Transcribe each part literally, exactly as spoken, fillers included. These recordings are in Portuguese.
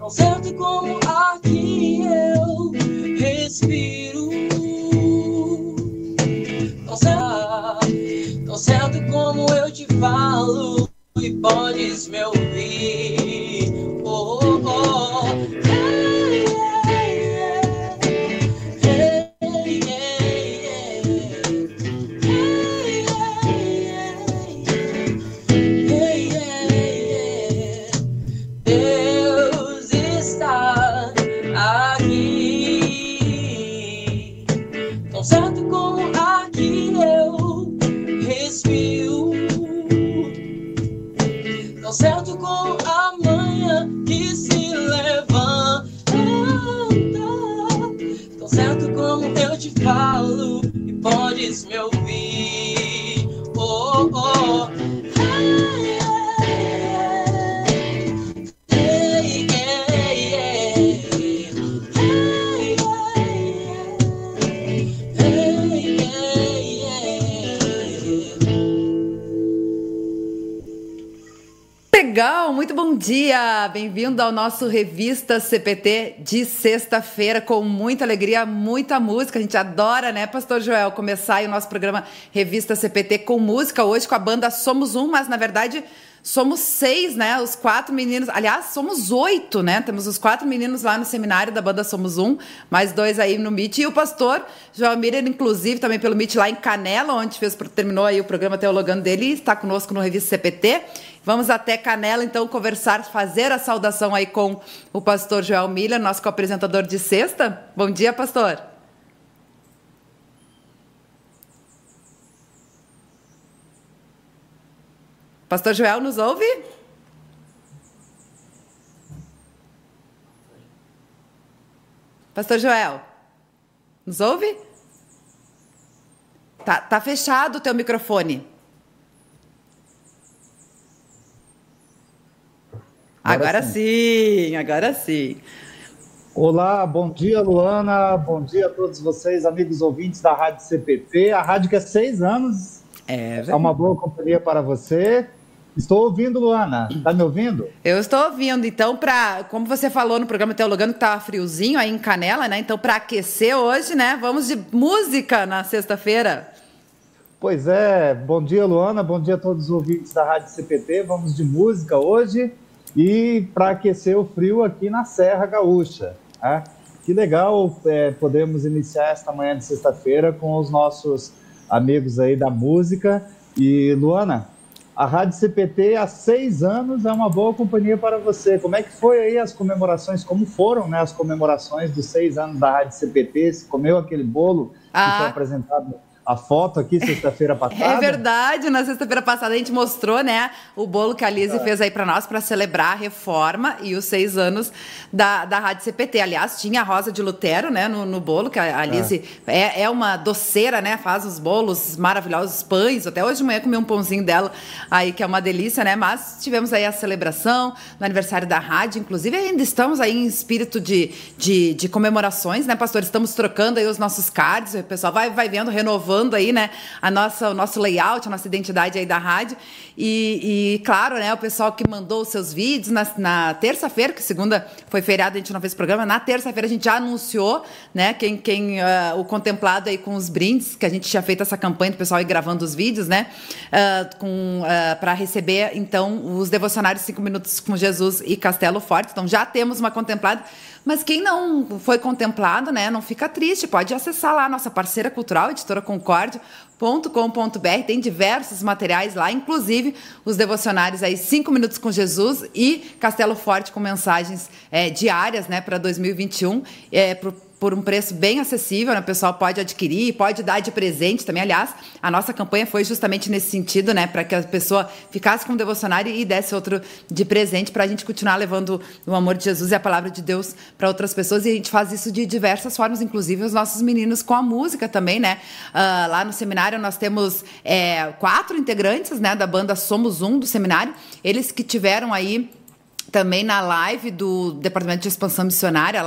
tão certo como ar que eu respiro, tão certo, tão certo como eu te falo e podes me ouvir. Oh, oh, oh. Hey, yeah, yeah. Hey, yeah, yeah. Hey, yeah, yeah. Deus está aqui, tão certo como ar que eu respiro, tão certo como a manhã que se levanta, tão certo como eu te falo e podes me ouvir. Oh, oh. Hey, hey, hey, hey. Hey, hey, hey, hey. Legal, muito bom dia, bem-vindo ao nosso Revista C P T de sexta-feira, com muita alegria, muita música. A gente adora, né, Pastor Joel, começar aí o nosso programa Revista C P T com música, hoje com a banda Somos Um, mas na verdade somos seis, né, os quatro meninos, aliás, somos oito, né, temos os quatro meninos lá no seminário da banda Somos Um, mais dois aí no Meet, e o pastor Joel Miller, inclusive, também pelo Meet lá em Canela, onde fez, terminou aí o programa teologando dele, e está conosco no Revista C P T. Vamos até Canela, então, conversar, fazer a saudação aí com o pastor Joel Miller, nosso co-apresentador de sexta. Bom dia, pastor. Pastor Joel, nos ouve? Pastor Joel, nos ouve? Tá, tá fechado o teu microfone. Agora, agora sim. sim, agora sim. Olá, bom dia, Luana, bom dia a todos vocês, amigos ouvintes da Rádio C P T, a rádio que há seis anos é, é uma boa companhia para você. Estou ouvindo, Luana, tá me ouvindo? Eu estou ouvindo, então, para, como você falou no programa Teologando, que estava friozinho aí em Canela, né, então para aquecer hoje, né, vamos de música na sexta-feira. Pois é, bom dia, Luana, bom dia a todos os ouvintes da Rádio C P T, vamos de música hoje. E para aquecer o frio aqui na Serra Gaúcha. Né? Que legal é, podemos iniciar esta manhã de sexta-feira com os nossos amigos aí da música. E, Luana, a Rádio C P T há seis anos é uma boa companhia para você. Como é que foi aí as comemorações? Como foram, né, as comemorações dos seis anos da Rádio C P T? Você comeu aquele bolo ah. que foi apresentado a foto aqui sexta-feira passada? É verdade, na sexta-feira passada a gente mostrou, né, o bolo que a Lise é. fez aí para nós para celebrar a reforma e os seis anos da, da Rádio C P T. Aliás, tinha a Rosa de Lutero, né, no, no bolo, que a, a Lise é. É, é uma doceira, né, faz os bolos maravilhosos, pães. Até hoje de manhã comi um pãozinho dela aí, que é uma delícia, né, mas tivemos aí a celebração no aniversário da rádio, inclusive ainda estamos aí em espírito de, de, de comemorações, né, pastor? Estamos trocando aí os nossos cards, o pessoal vai, vai vendo, renovando aí, né, a nossa, o nosso layout, a nossa identidade aí da rádio, e, e claro, né, o pessoal que mandou os seus vídeos na, na terça-feira, que segunda foi feriado, a gente não fez programa, na terça-feira a gente já anunciou, né, quem, quem uh, o contemplado aí com os brindes, que a gente tinha feito essa campanha do pessoal aí gravando os vídeos, né, uh, com, uh, para receber, então, os devocionários cinco minutos com Jesus e Castelo Forte. Então já temos uma contemplada. Mas quem não foi contemplado, né, não fica triste, pode acessar lá a nossa parceira cultural, editora concórdia ponto com ponto b r, tem diversos materiais lá, inclusive os devocionários aí, cinco minutos com Jesus e Castelo Forte com mensagens é, diárias, né, para dois mil e vinte e um, é, pro, por um preço bem acessível, né? O pessoal pode adquirir, pode dar de presente também. Aliás, a nossa campanha foi justamente nesse sentido, né? Para que a pessoa ficasse com um devocionário e desse outro de presente, para a gente continuar levando o amor de Jesus e a palavra de Deus para outras pessoas. E a gente faz isso de diversas formas, inclusive os nossos meninos com a música também, né? Uh, lá no seminário nós temos é, quatro integrantes, né, da banda Somos Um, do seminário. Eles que tiveram aí também na live do Departamento de Expansão Missionária, a live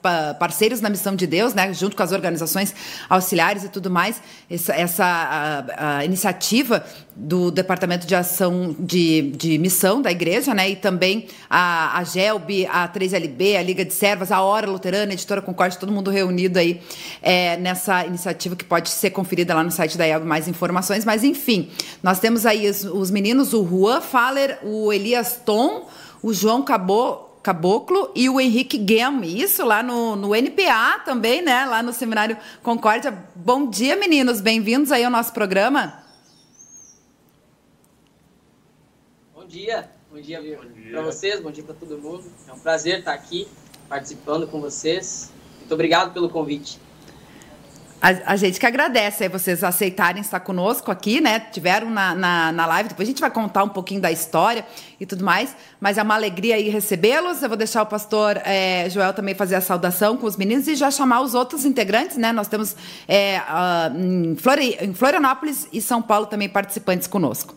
parceiros na missão de Deus, né, junto com as organizações auxiliares e tudo mais, essa, essa a, a iniciativa do Departamento de Ação de, de Missão da Igreja, né, e também a, a GELB, a três L B, a Liga de Servas, a Hora Luterana, a Editora Concórdia, todo mundo reunido aí é, nessa iniciativa que pode ser conferida lá no site da I E L B, mais informações, mas enfim, nós temos aí os, os meninos, o Juan Faller, o Elias Tom, o João Caboclo, Caboclo e o Henrique Guem, isso lá no, no N P A também, né, lá no Seminário Concórdia. Bom dia, meninos, bem-vindos aí ao nosso programa. Bom dia, bom dia, para vocês, bom dia para todo mundo. É um prazer estar aqui participando com vocês. Muito obrigado pelo convite. A, a gente que agradece aí vocês aceitarem estar conosco aqui, né? Tiveram na, na, na live, depois a gente vai contar um pouquinho da história e tudo mais, mas é uma alegria aí recebê-los. Eu vou deixar o pastor é, Joel também fazer a saudação com os meninos e já chamar os outros integrantes, né? Nós temos é, uh, em, Flori, em Florianópolis e São Paulo também participantes conosco.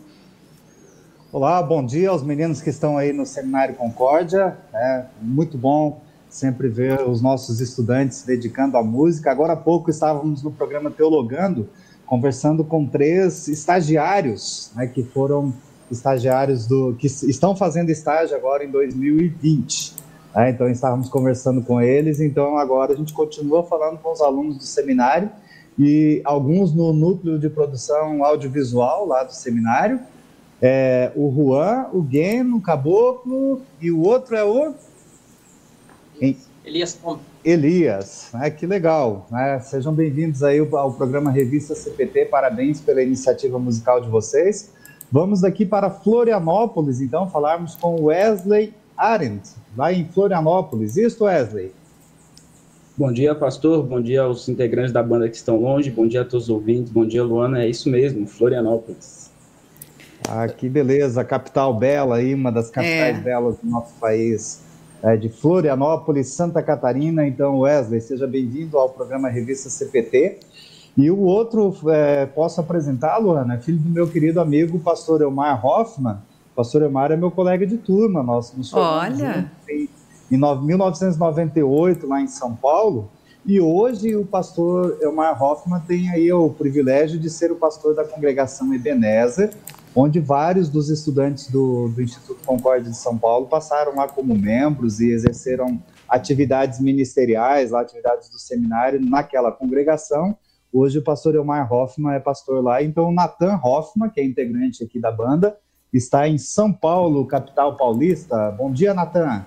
Olá, bom dia aos meninos que estão aí no Seminário Concórdia. É muito bom sempre ver os nossos estudantes se dedicando à música. Agora há pouco estávamos no programa Teologando, conversando com três estagiários, né, que foram estagiários do que estão fazendo estágio agora em dois mil e vinte. Né, então estávamos conversando com eles, então agora a gente continua falando com os alunos do seminário e alguns no núcleo de produção audiovisual lá do seminário. É, o Juan, o Guem, o Caboclo e o outro é o... Em... Elias Tom. Elias, né? Que legal, né? Sejam bem-vindos aí ao, ao programa Revista C P T, parabéns pela iniciativa musical de vocês. Vamos daqui para Florianópolis, então, falarmos com Wesley Arendt, lá em Florianópolis. Isso, Wesley? Bom dia, pastor, bom dia aos integrantes da banda que estão longe, bom dia a todos os ouvintes, bom dia, Luana, é isso mesmo, Florianópolis. Ah, que beleza, capital bela aí, uma das capitais é. belas do nosso país, é, de Florianópolis, Santa Catarina. Então, Wesley, seja bem-vindo ao programa Revista C P T. E o outro, é, posso apresentá-lo, Ana, filho do meu querido amigo, pastor Elmar Hoffman. O pastor Elmar é meu colega de turma, nós nos formamos em, em mil novecentos e noventa e oito, lá em São Paulo. E hoje o pastor Elmar Hoffman tem aí o privilégio de ser o pastor da congregação Ebenezer, onde vários dos estudantes do, do Instituto Concórdia de São Paulo passaram lá como membros e exerceram atividades ministeriais, lá, atividades do seminário naquela congregação. Hoje o pastor Elmar Hoffman é pastor lá, então o Nathan Hoffman, que é integrante aqui da banda, está em São Paulo, capital paulista. Bom dia, Nathan.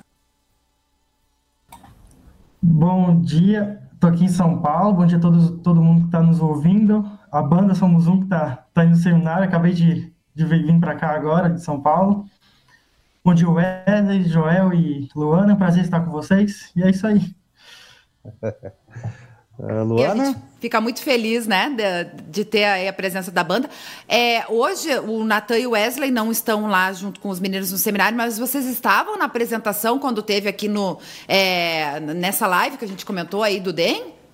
Bom dia, estou aqui em São Paulo, bom dia a todos, todo mundo que está nos ouvindo. A banda Somos Um, que está tá indo no seminário, acabei de de vir para cá agora, de São Paulo. Bom dia, Wesley, Joel e Luana, é um prazer estar com vocês, e é isso aí. uh, Luana? A gente fica muito feliz, né, de, de ter aí a presença da banda. É, hoje, o Nathan e o Wesley não estão lá junto com os meninos no seminário, mas vocês estavam na apresentação quando teve aqui no, é, nessa live que a gente comentou aí do D E M?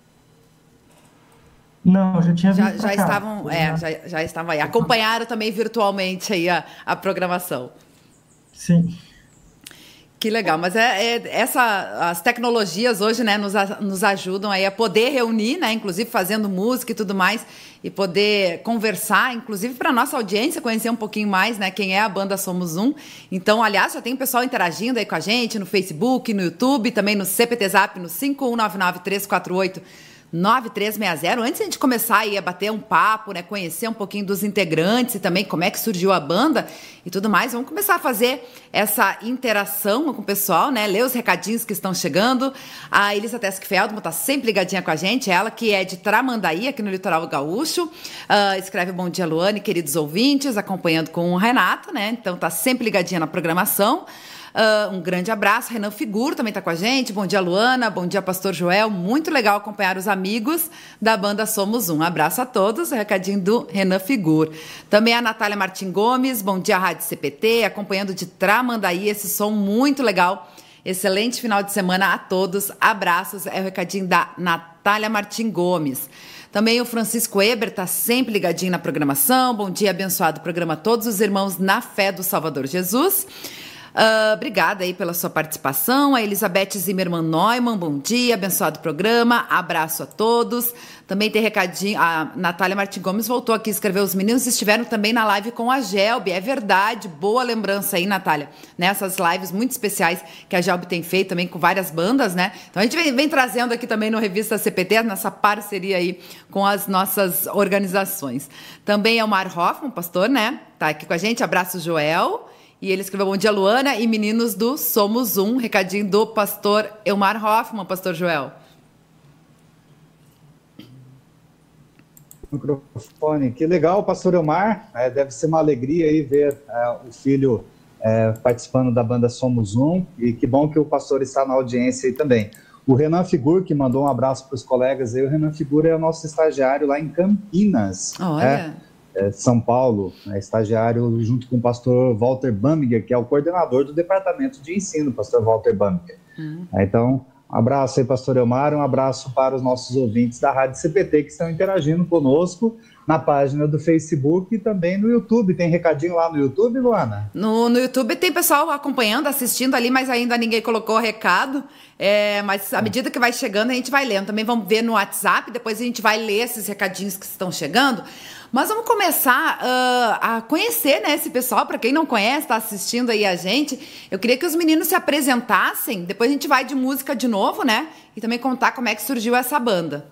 Não, já tinha visto já, já estavam, é, já, já estavam aí. Acompanharam também virtualmente aí a, a programação. Sim. Que legal, mas é, é essa, as tecnologias hoje, né, nos, nos ajudam aí a poder reunir, né, inclusive fazendo música e tudo mais, e poder conversar, inclusive para a nossa audiência conhecer um pouquinho mais, né, quem é a banda Somos Um. Então, aliás, já tem o pessoal interagindo aí com a gente no Facebook, no YouTube, também no C P T Zap, no cinco um nove nove, três quatro oito, nove três seis zero. Antes de a gente começar aí a bater um papo, né, conhecer um pouquinho dos integrantes e também como é que surgiu a banda e tudo mais, vamos começar a fazer essa interação com o pessoal, né, ler os recadinhos que estão chegando. A Elisa Teskfeldman está sempre ligadinha com a gente, ela que é de Tramandaí, aqui no litoral gaúcho, uh, escreve bom dia, Luane, queridos ouvintes, acompanhando com o Renato, né, então está sempre ligadinha na programação. Uh, um grande abraço. Renan Figur também está com a gente. Bom dia, Luana. Bom dia, pastor Joel. Muito legal acompanhar os amigos da banda Somos Um. Um abraço a todos. O recadinho do Renan Figur. Também a Natália Martim Gomes. Bom dia, Rádio C P T. Acompanhando de Tramandaí esse som muito legal. Excelente final de semana a todos. Abraços. É o recadinho da Natália Martim Gomes. Também o Francisco Eber está sempre ligadinho na programação. Bom dia, abençoado programa a todos os irmãos na fé do Salvador Jesus. Uh, obrigada aí pela sua participação. A Elizabeth Zimmermann Neumann, bom dia, abençoado programa, abraço a todos. Também tem recadinho, a Natália Martins Gomes voltou aqui a escrever, os meninos estiveram também na live com a Gelbi, é verdade, boa lembrança aí, Natália, nessas lives muito especiais que a Gelbi tem feito também com várias bandas, né? Então a gente vem, vem trazendo aqui também no Revista C P T, nessa parceria aí com as nossas organizações. Também é o Mar Hoffman, pastor, né? Tá aqui com a gente, abraço Joel. E ele escreveu, bom dia, Luana e meninos do Somos Um, recadinho do pastor Elmar Hoffman, pastor Joel. Microfone, que legal, pastor Elmar, é, deve ser uma alegria aí ver é, o filho é, participando da banda Somos Um, e que bom que o pastor está na audiência aí também. O Renan Figur, que mandou um abraço para os colegas aí, o Renan Figur é o nosso estagiário lá em Campinas. Olha... É. São Paulo, né, estagiário junto com o pastor Walter Bamiger, que é o coordenador do departamento de ensino, pastor Walter Bamiger. Uhum. Então, um abraço aí, pastor Elmar, um abraço para os nossos ouvintes da Rádio C P T que estão interagindo conosco na página do Facebook e também no YouTube. Tem recadinho lá no YouTube, Luana? No, no YouTube tem pessoal acompanhando, assistindo ali, mas ainda ninguém colocou recado. É, mas à medida que vai chegando, a gente vai lendo. Também vamos ver no WhatsApp, depois a gente vai ler esses recadinhos que estão chegando. Mas vamos começar uh, a conhecer, né, esse pessoal. Para quem não conhece, está assistindo aí a gente. Eu queria que os meninos se apresentassem. Depois a gente vai de música de novo, né? E também contar como é que surgiu essa banda.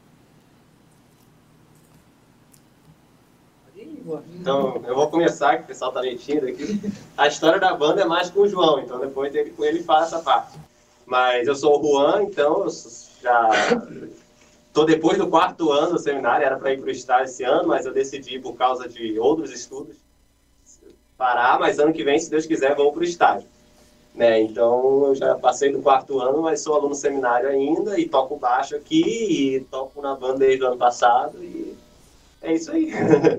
Então, eu vou começar, que o pessoal tá mentindo aqui. A história da banda é mais com o João, então depois ele, ele faz essa parte. Mas eu sou o Juan, então eu já... Estou depois do quarto ano do seminário, era para ir para o estágio esse ano, mas eu decidi, por causa de outros estudos, parar, mas ano que vem, se Deus quiser, vamos para o estágio. Né? Então, eu já passei do quarto ano, mas sou aluno do seminário ainda, e toco baixo aqui, e toco na banda desde o ano passado, e é isso aí.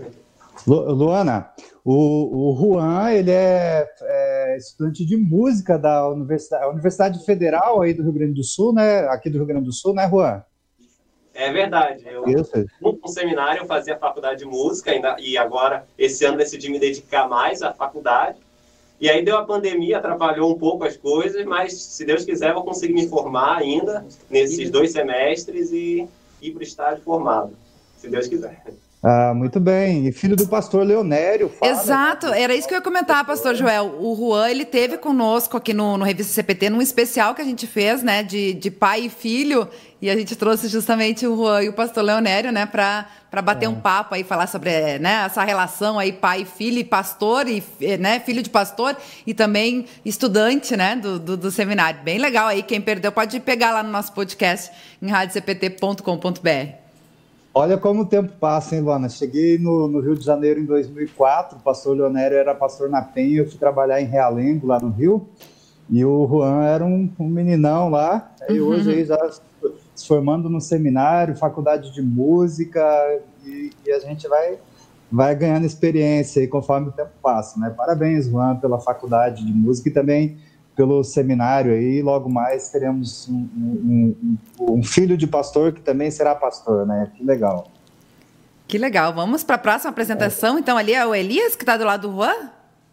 Luana, o, o Juan, ele é, é estudante de música da Universidade, Universidade Federal aí do Rio Grande do Sul, né? Aqui do Rio Grande do Sul, né, Juan? É verdade. Eu, no seminário, eu fazia faculdade de música ainda, e agora, esse ano, decidi me dedicar mais à faculdade. E aí deu a pandemia, atrapalhou um pouco as coisas, mas, se Deus quiser, eu vou conseguir me formar ainda nesses dois semestres e ir para o estágio formado, se Deus quiser. Ah, muito bem. E filho do pastor Leonério. Fala, exato, né? Era isso que eu ia comentar, pastor Joel. O Juan, ele teve conosco aqui no, no Revista C P T, num especial que a gente fez, né, de, de pai e filho, e a gente trouxe justamente o Juan e o pastor Leonério, né, para para bater é. um papo aí, falar sobre, né, essa relação aí, pai e filho, e pastor, e, né, filho de pastor, e também estudante, né, do, do, do seminário. Bem legal aí, quem perdeu pode pegar lá no nosso podcast, em rádio c p t ponto com ponto b r. Olha como o tempo passa, hein, Luana? Cheguei no, no Rio de Janeiro em dois mil e quatro, o pastor Leonério era pastor na Penha, eu fui trabalhar em Realengo, lá no Rio, e o Juan era um, um meninão lá, e uhum. hoje aí já se formando no seminário, faculdade de música, e, e a gente vai, vai ganhando experiência aí conforme o tempo passa, né? Parabéns, Juan, pela faculdade de música e também pelo seminário aí, logo mais teremos um, um, um, um filho de pastor que também será pastor, né? Que legal. Que legal. Vamos para a próxima apresentação. É. Então, ali é o Elias, que está do lado do Juan?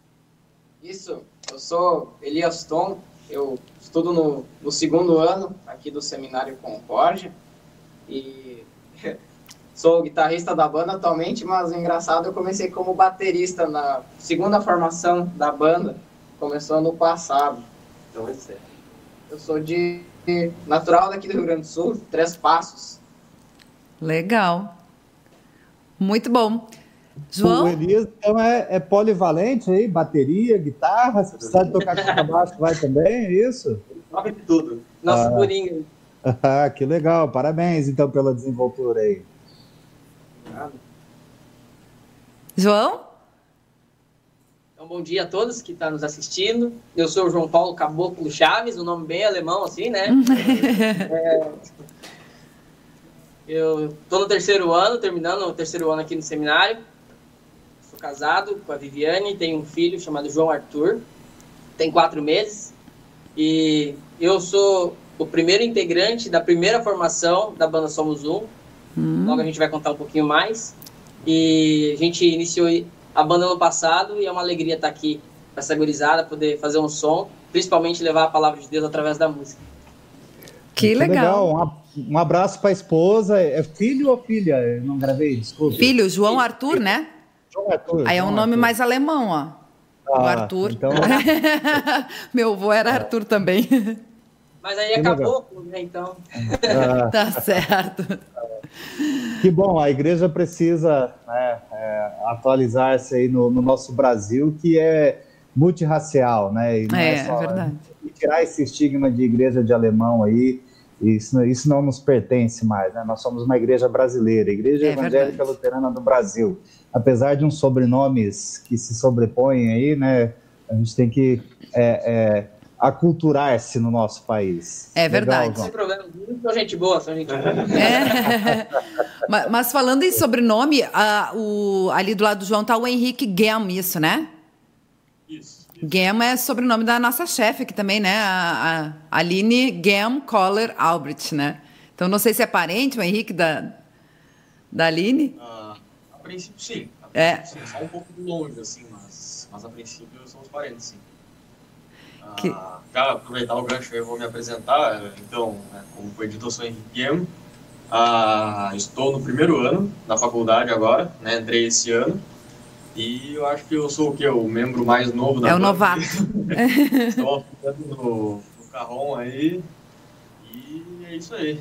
Isso. Eu sou Elias Tom. Eu estudo no, no segundo ano aqui do Seminário Concórdia. E sou guitarrista da banda atualmente, mas o engraçado, eu comecei como baterista na segunda formação da banda. Começou ano passado. Então é certo. Eu sou de natural daqui do Rio Grande do Sul, Três Passos. Legal. Muito bom. João? O Elias, então, é, é polivalente aí, bateria, guitarra, se precisar de tocar contrabaixo, vai também, é isso? Toca de tudo. Nosso ah. Purinho. Ah, que legal, parabéns então pela desenvoltura aí. Obrigado. João? Então, bom dia a todos que estão nos assistindo. Eu sou o João Paulo Caboclo Chaves, um nome bem alemão assim, né? é, eu estou no terceiro ano, terminando o terceiro ano aqui no seminário. Sou casado com a Viviane, tenho um filho chamado João Arthur, tem quatro meses. E eu sou o primeiro integrante da primeira formação da banda Somos Um. Hum. Logo a gente vai contar um pouquinho mais. E a gente iniciou a banda ano passado e é uma alegria estar aqui essa gurizada, poder fazer um som, principalmente levar a palavra de Deus através da música. Que, que legal. legal. Um, um abraço para a esposa. É filho ou filha? Eu não gravei, desculpa. Filho, João Arthur, né? João Arthur. Aí é um João nome Arthur. mais alemão, ó. Ah, o Arthur. Então... Meu avô era Arthur também. Mas aí acabou, né? Então. Ah, tá certo. Que bom, a igreja precisa né, é, atualizar-se aí no, no nosso Brasil, que é multirracial, né? E não é, é, só, é verdade. E tirar esse estigma de igreja de alemão aí, isso, isso não nos pertence mais, né? Nós somos uma igreja brasileira, Igreja é Evangélica verdade. Luterana do Brasil. Apesar de uns sobrenomes que se sobrepõem aí, né? A gente tem que é, é, aculturar-se no nosso país. É verdade. Legal, sem problema, são gente boa, são gente boa. É. mas, mas falando em sobrenome, a, o, ali do lado do João tá o Henrique Gem, isso, né? Isso. Gem é sobrenome da nossa chefe aqui também, né? A, a Aline Gem Koller Albrecht, né? Então não sei se é parente o Henrique da, da Aline. Uh, a princípio, sim. A princípio, É. sim. Só um pouco de longe, assim, mas, mas a princípio somos parentes, sim. Uh, Que- Já aproveitar o gancho, eu vou me apresentar. Então, né, como foi dito, eu sou Henrique Guilherme. Uh, estou no primeiro ano da faculdade agora, né? Entrei esse ano. E eu acho que eu sou o quê? O membro mais novo da É o banda. novato. Estou ficando no, no carrom aí. E é isso aí.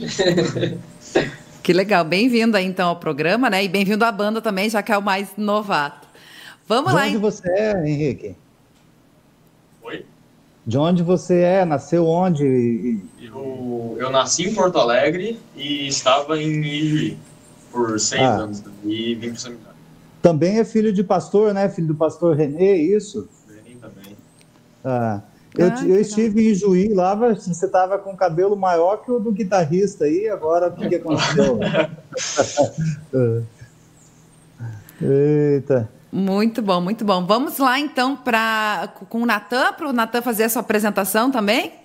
Que legal. Bem-vindo aí então ao programa, né? E bem-vindo à banda também, já que é o mais novato. Vamos De lá. onde hein? você é, Henrique? Oi? De onde você é? Nasceu onde? E- Eu, eu nasci em Porto Alegre e estava em Ijuí por seis Ah. anos. E vim para o seminário. Também é filho de pastor, né? Filho do pastor Renê, isso? Benin também. Ah, eu, Ah, ti- que eu legal. estive em Juí, lá você estava com cabelo maior que o do guitarrista aí, agora o que, que aconteceu? Ah. Eita. Muito bom, muito bom. Vamos lá então pra, com o Natan, para o Natan fazer a sua apresentação também.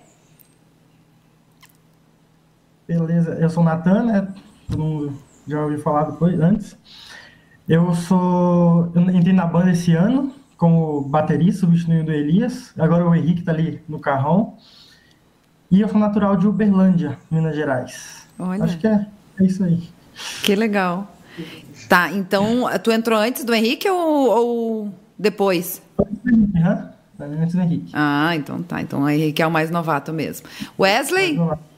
Beleza, eu sou o Natan, né? Todo mundo já ouviu falar depois, antes. Eu sou. Eu entrei na banda esse ano como baterista, substituindo o Elias. Agora o Henrique tá ali no carrão. E eu sou natural de Uberlândia, Minas Gerais. Olha. Acho que é, é isso aí. Que legal. Tá, então tu entrou antes do Henrique ou, ou depois? Uhum. Antes do Henrique. Ah, então tá. Então o Henrique é o mais novato mesmo. Wesley? Vamos lá.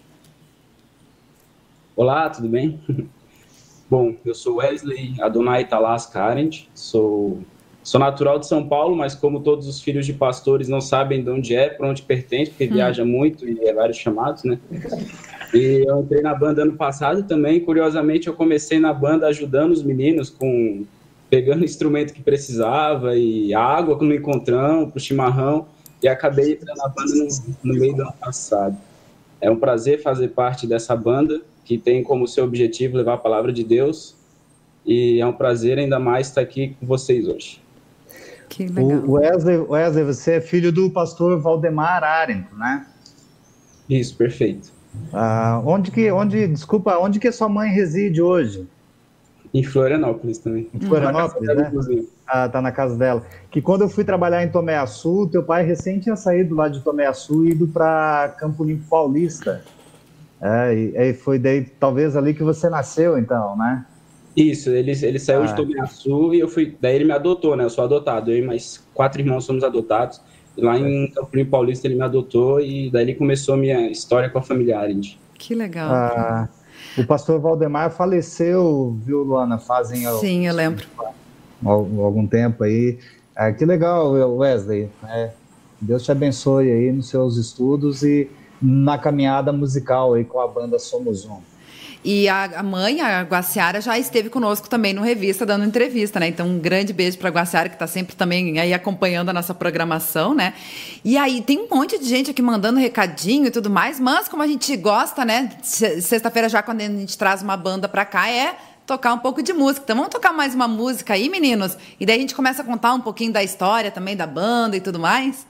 Olá, tudo bem? Bom, eu sou Wesley Adonai Talas Carent, sou, sou natural de São Paulo, mas como todos os filhos de pastores não sabem de onde é, para onde pertence, porque Hum. viaja muito e é vários chamados, né? E eu entrei na banda ano passado também, curiosamente eu comecei na banda ajudando os meninos com pegando instrumento que precisava e água no encontrão, pro chimarrão, e acabei entrando na banda no, no meio do ano passado. É um prazer fazer parte dessa banda, que tem como seu objetivo levar a palavra de Deus, e é um prazer ainda mais estar aqui com vocês hoje. Que legal. O Wesley, Wesley, você é filho do pastor Valdemar Arenco, né? Isso, perfeito. Ah, onde que, onde, desculpa, onde que a sua mãe reside hoje? Em Florianópolis também. Em Florianópolis, Na casa dela, né? inclusive. Ah, tá na casa dela. Que quando eu fui trabalhar em Tomé Açu, teu pai recém tinha saído lá de Tomé Açu e ido para Campo Limpo Paulista. É, e aí foi daí, talvez ali que você nasceu, então, né? Isso, ele, ele saiu Ah. de Tomiaçu e eu fui. Daí ele me adotou, né? Eu sou adotado. Eu e mais quatro irmãos somos adotados. E lá em Campo Limpo Paulista ele me adotou e daí ele começou a minha história com a família Arendt. Que legal. Ah, o pastor Valdemar faleceu, viu, Luana? Fazem al- Sim, eu lembro. al- algum tempo aí. Ah, que legal, Wesley. É, Deus te abençoe aí nos seus estudos e na caminhada musical aí com a banda Somos Um. E a, a mãe, a Guaciara, já esteve conosco também no Revista, dando entrevista, né? Então, um grande beijo para a Guaciara, que está sempre também aí acompanhando a nossa programação, né? E aí, tem um monte de gente aqui mandando recadinho e tudo mais, mas como a gente gosta, né? Se- Sexta-feira já, quando a gente traz uma banda para cá, é tocar um pouco de música. Então, vamos tocar mais uma música aí, meninos? E daí a gente começa a contar um pouquinho da história também da banda e tudo mais.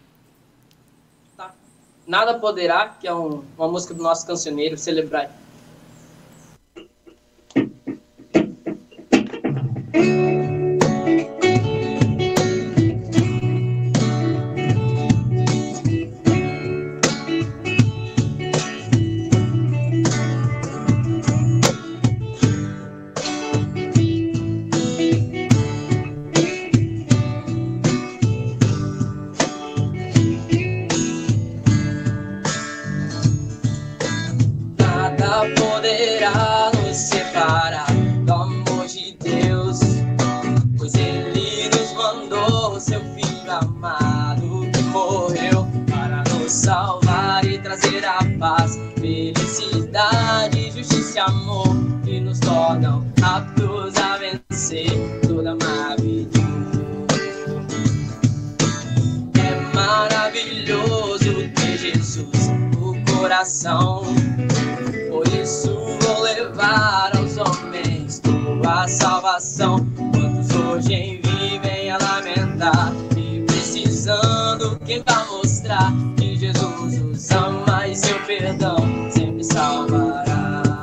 Tá. Nada Poderá, que é um- uma música do nosso cancioneiro, Celebrar. amor que nos tornam aptos a vencer toda maravilha. É maravilhoso ter Jesus no coração, por isso vou levar aos homens tua salvação. Quantos hoje vivem a lamentar e precisando quem vai mostrar que Jesus os ama e seu perdão sempre salvará.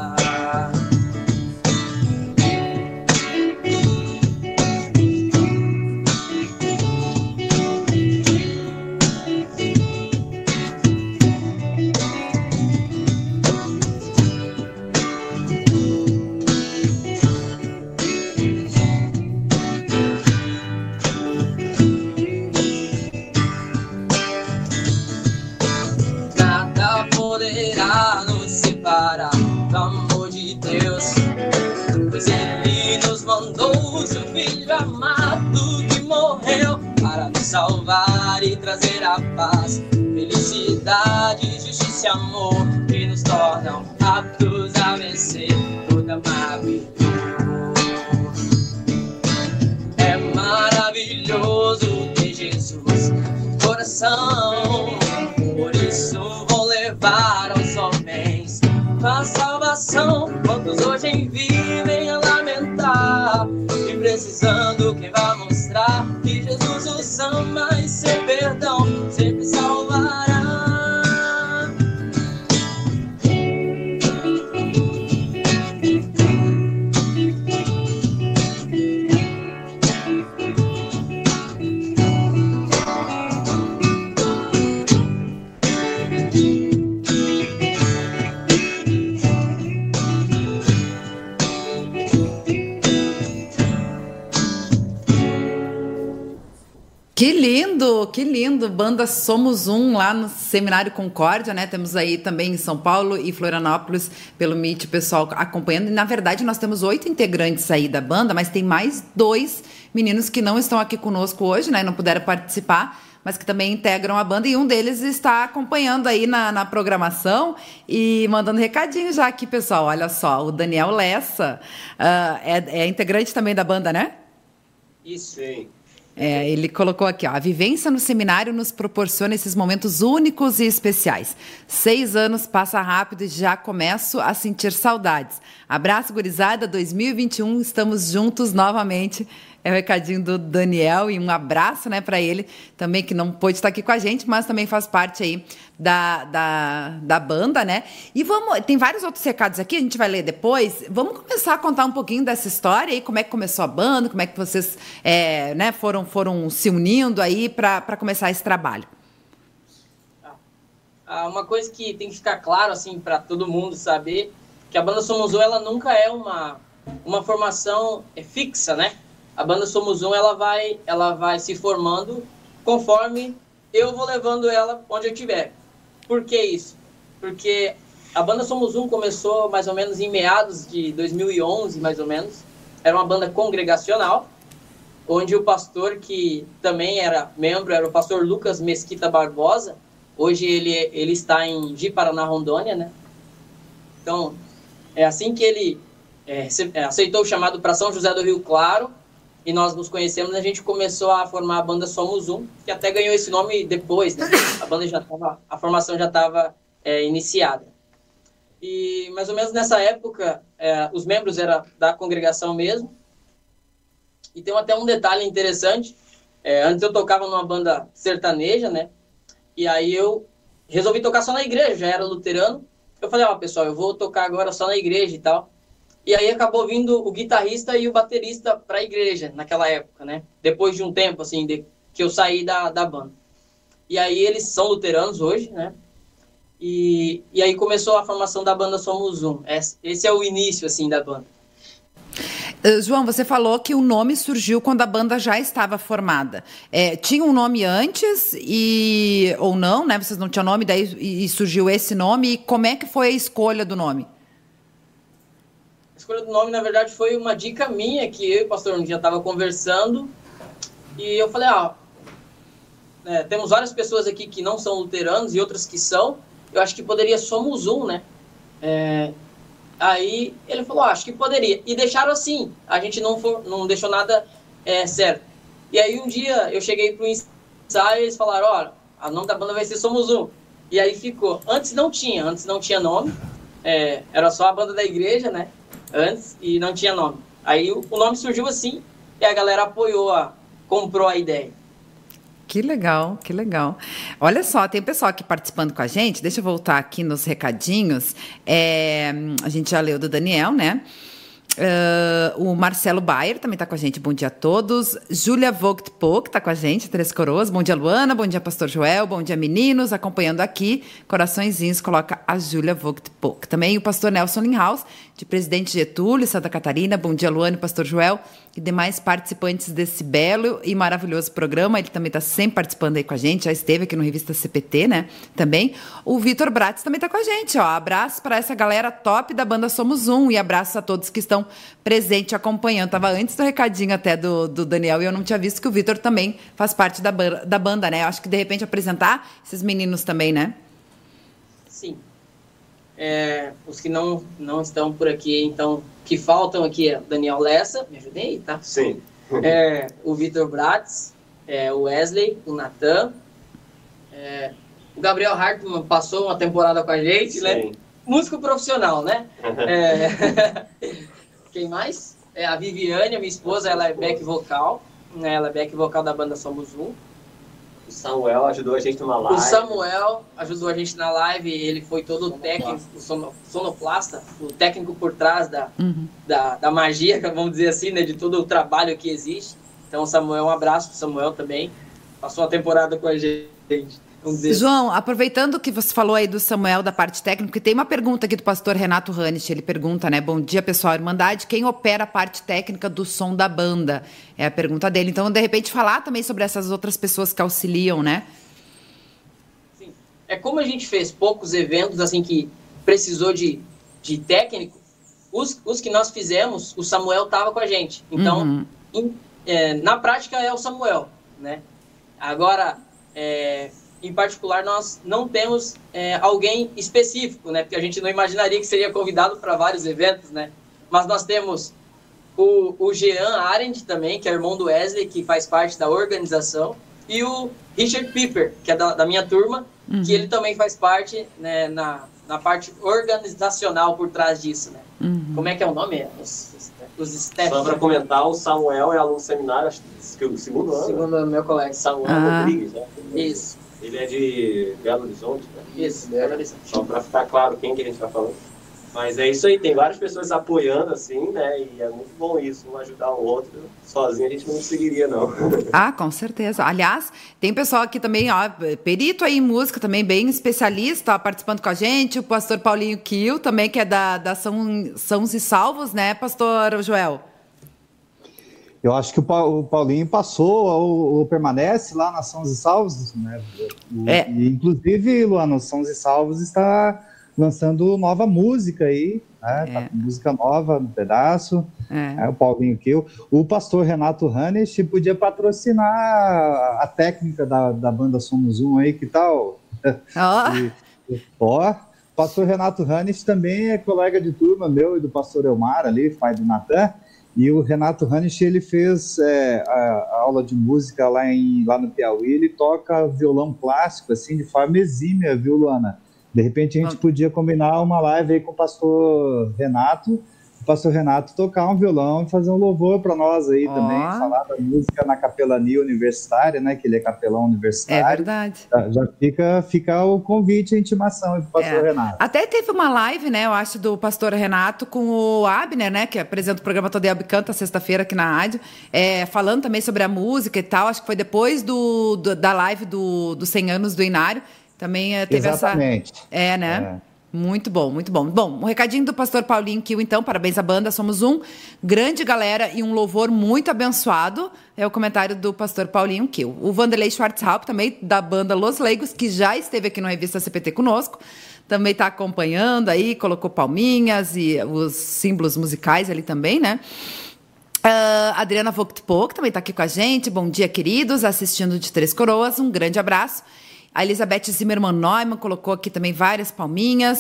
Do amor de Deus, pois Ele nos mandou o seu Filho amado que morreu para nos salvar e trazer a paz, felicidade, justiça e amor que nos tornam aptos a vencer toda maravilha. É maravilhoso ter Jesus no coração, por isso vou levar aos homens a salvação. Quantos hoje vivem a lamentar e precisando quem vai mostrar que Jesus os ama e seu perdão sempre salvará. Que lindo, que lindo, banda Somos Um lá no Seminário Concórdia, né? Temos aí também em São Paulo e Florianópolis pelo Meet, o pessoal acompanhando. E na verdade nós temos oito integrantes aí da banda, mas tem mais dois meninos que não estão aqui conosco hoje, né? Não puderam participar, mas que também integram a banda, e um deles está acompanhando aí na, na programação e mandando recadinho já aqui, pessoal. Olha só, o Daniel Lessa uh, é, é integrante também da banda, né? Isso, sim. É, ele colocou aqui, ó, a vivência no seminário nos proporciona esses momentos únicos e especiais. Seis anos passa rápido e já começo a sentir saudades. Abraço, gurizada, dois mil e vinte e um, estamos juntos novamente. É o recadinho do Daniel, e um abraço, né, para ele também, que não pôde estar aqui com a gente, mas também faz parte aí da, da, da banda, né? E vamos, tem vários outros recados aqui, a gente vai ler depois. Vamos começar a contar um pouquinho dessa história aí, como é que começou a banda, como é que vocês é, né, foram, foram se unindo aí para começar esse trabalho. Ah, uma coisa que tem que ficar claro, assim, para todo mundo saber, que a banda Somos Um, ela nunca é uma, uma formação fixa, né? A banda Somos Um, ela vai, ela vai se formando conforme eu vou levando ela onde eu estiver. Por que isso? Porque a banda Somos Um começou mais ou menos em meados de dois mil e onze, mais ou menos. Era uma banda congregacional, onde o pastor, que também era membro, era o pastor Lucas Mesquita Barbosa. Hoje ele, ele está em Ji-Paraná, Rondônia, né? Então, é assim que ele é, aceitou o chamado para São José do Rio Claro, e nós nos conhecemos, a gente começou a formar a banda Somos Um, que até ganhou esse nome depois, né? A banda já tava, a formação já estava é, iniciada. E mais ou menos nessa época, é, os membros eram da congregação mesmo. E tem até um detalhe interessante. É, antes eu tocava numa banda sertaneja, né? E aí eu resolvi tocar só na igreja, já era luterano. Eu falei, ó, pessoal, eu vou tocar agora só na igreja e tal. E aí acabou vindo o guitarrista e o baterista para a igreja, naquela época, né? Depois de um tempo, assim, de, que eu saí da, da banda. E aí eles são luteranos hoje, né? E, e aí começou a formação da banda Somos Um. Esse é o início, assim, da banda. Uh, João, você falou que o nome surgiu quando a banda já estava formada. É, tinha um nome antes e ou não, né? Vocês não tinham nome, daí e surgiu esse nome. E como é que foi a escolha do nome? A escolha do nome, na verdade, foi uma dica minha, que eu e o pastor já estava conversando, e eu falei, ah, é, temos várias pessoas aqui que não são luteranos e outras que são, eu acho que poderia Somos Um, né? É, Aí ele falou, ah, acho que poderia. E deixaram assim, a gente não, for, não deixou nada é, certo. E aí um dia eu cheguei pro ensaio e eles falaram, ó, o nome da banda vai ser Somos Um. E aí ficou. Antes não tinha, antes não tinha nome. É, era só a banda da igreja, né? Antes, e não tinha nome. Aí o, o nome surgiu assim, e a galera apoiou, a, comprou a ideia. Que legal, que legal. Olha só, tem pessoal aqui participando com a gente. Deixa eu voltar aqui nos recadinhos. É, a gente já leu do Daniel, né? Uh, o Marcelo Bayer também está com a gente. Bom dia a todos. Júlia Vogt-Pock está com a gente, Três Coroas. Bom dia, Luana. Bom dia, Pastor Joel. Bom dia, meninos. Acompanhando aqui, coraçõezinhos, coloca a Júlia Vogt-Pock. Também o pastor Nelson Linhaus, de Presidente Getúlio, Santa Catarina. Bom dia, Luana e Pastor Joel. E demais participantes desse belo e maravilhoso programa. Ele também está sempre participando aí com a gente. Já esteve aqui no Revista C P T, né? Também. O Vitor Bratz também está com a gente, ó. Abraço para essa galera top da banda Somos Um. E abraços a todos que estão presente acompanhando. Tava antes do recadinho até do, do Daniel e eu não tinha visto que o Vitor também faz parte da, da banda, né? Eu acho que de repente apresentar esses meninos também, né? Sim. É, os que não, não estão por aqui, então, que faltam aqui é o Daniel Lessa, me ajudem aí, tá? Sim. É, o Vitor Bratz, é, o Wesley, o Natan, é, o Gabriel Hartmann passou uma temporada com a gente, Sim. né? Músico profissional, né? É, quem mais? É a Viviane, a minha esposa, ela é back vocal, né? Ela é back vocal da banda Somos Um. O Samuel ajudou a gente numa live. O Samuel ajudou a gente na live, ele foi todo o técnico, o sono, sonoplasta, o técnico por trás da, Uhum. da, da magia, vamos dizer assim, né? De todo o trabalho que existe. Então, Samuel, um abraço pro Samuel também. Passou uma temporada com a gente. João, aproveitando que você falou aí do Samuel, da parte técnica, tem uma pergunta aqui do pastor Renato Hanisch. Ele pergunta, né? Bom dia, pessoal, Irmandade. Quem opera a parte técnica do som da banda? É a pergunta dele. Então, de repente, falar também sobre essas outras pessoas que auxiliam, né? Sim. É como a gente fez poucos eventos, assim, que precisou de, de técnico, os, os que nós fizemos, o Samuel estava com a gente. Então, Uhum. em, é, na prática, é o Samuel, né? Agora, é, em particular, nós não temos é, alguém específico, né? Porque a gente não imaginaria que seria convidado para vários eventos, né? Mas nós temos o, o Jean Arendt também, que é irmão do Wesley, que faz parte da organização, e o Richard Piper, que é da, da minha turma, uhum. que ele também faz parte, né, na, na parte organizacional por trás disso, né? Uhum. Como é que é o nome? Os, os staff. Só para comentar, o Samuel é aluno do seminário, acho que o segundo ano. Segundo ano, meu colega. Samuel ah. Rodrigues, né? Isso. Ele é de Belo Horizonte, né? Isso, Belo Horizonte. Só para ficar claro quem que a gente está falando. Mas é isso aí, tem várias pessoas apoiando, assim, né? E é muito bom isso, um ajudar o outro. Sozinho a gente não conseguiria, não. Ah, com certeza. Aliás, tem pessoal aqui também, ó, perito aí em música, também bem especialista, ó, participando com a gente. O pastor Paulinho Kiel, também, que é da, da São, Sãos e Salvos, né, pastor Joel? Eu acho que o Paulinho passou ou, ou permanece lá na Sãos e Salvos, né? É. E, inclusive, Luana, o Sãos e Salvos está lançando nova música aí, né? É. Tá com música nova no pedaço. É. É, o Paulinho Kiel. O pastor Renato Hanisch podia patrocinar a técnica da, da banda Somos Um aí, que tal? Ó. E, ó, o pastor Renato Hanisch também é colega de turma meu e do pastor Elmar ali, pai do Natan. E o Renato Hanisch, ele fez é, a, a aula de música lá, em, lá no Piauí, ele toca violão clássico, assim, de forma exímia, viu, Luana? De repente a gente podia combinar uma live aí com o pastor Renato, o pastor Renato tocar um violão e fazer um louvor para nós aí oh. também, falar da música na capelania universitária, né, que ele é capelão universitário. É verdade. Já, já fica, fica o convite, a intimação aí pro pastor é. Renato. Até teve uma live, né, eu acho, do pastor Renato com o Abner, né, que apresenta o programa Todo Dia Canta, sexta-feira aqui na rádio, é, falando também sobre a música e tal, acho que foi depois do, do, da live do, do cem anos do Inário, também é, teve Exatamente. essa... É, né? É. Muito bom, muito bom. Bom, um recadinho do pastor Paulinho Kiel, então, parabéns à banda, Somos Um, grande galera e um louvor muito abençoado, é o comentário do pastor Paulinho Kiel. O Vanderlei Schwarzhaupt, também da banda Los Leigos, que já esteve aqui no Revista C P T conosco, também está acompanhando aí, colocou palminhas e os símbolos musicais ali também, né? Uh, Adriana Vogt-Pock também está aqui com a gente, bom dia, queridos, assistindo de Três Coroas, um grande abraço. A Elizabeth Zimmermann Neumann colocou aqui também várias palminhas.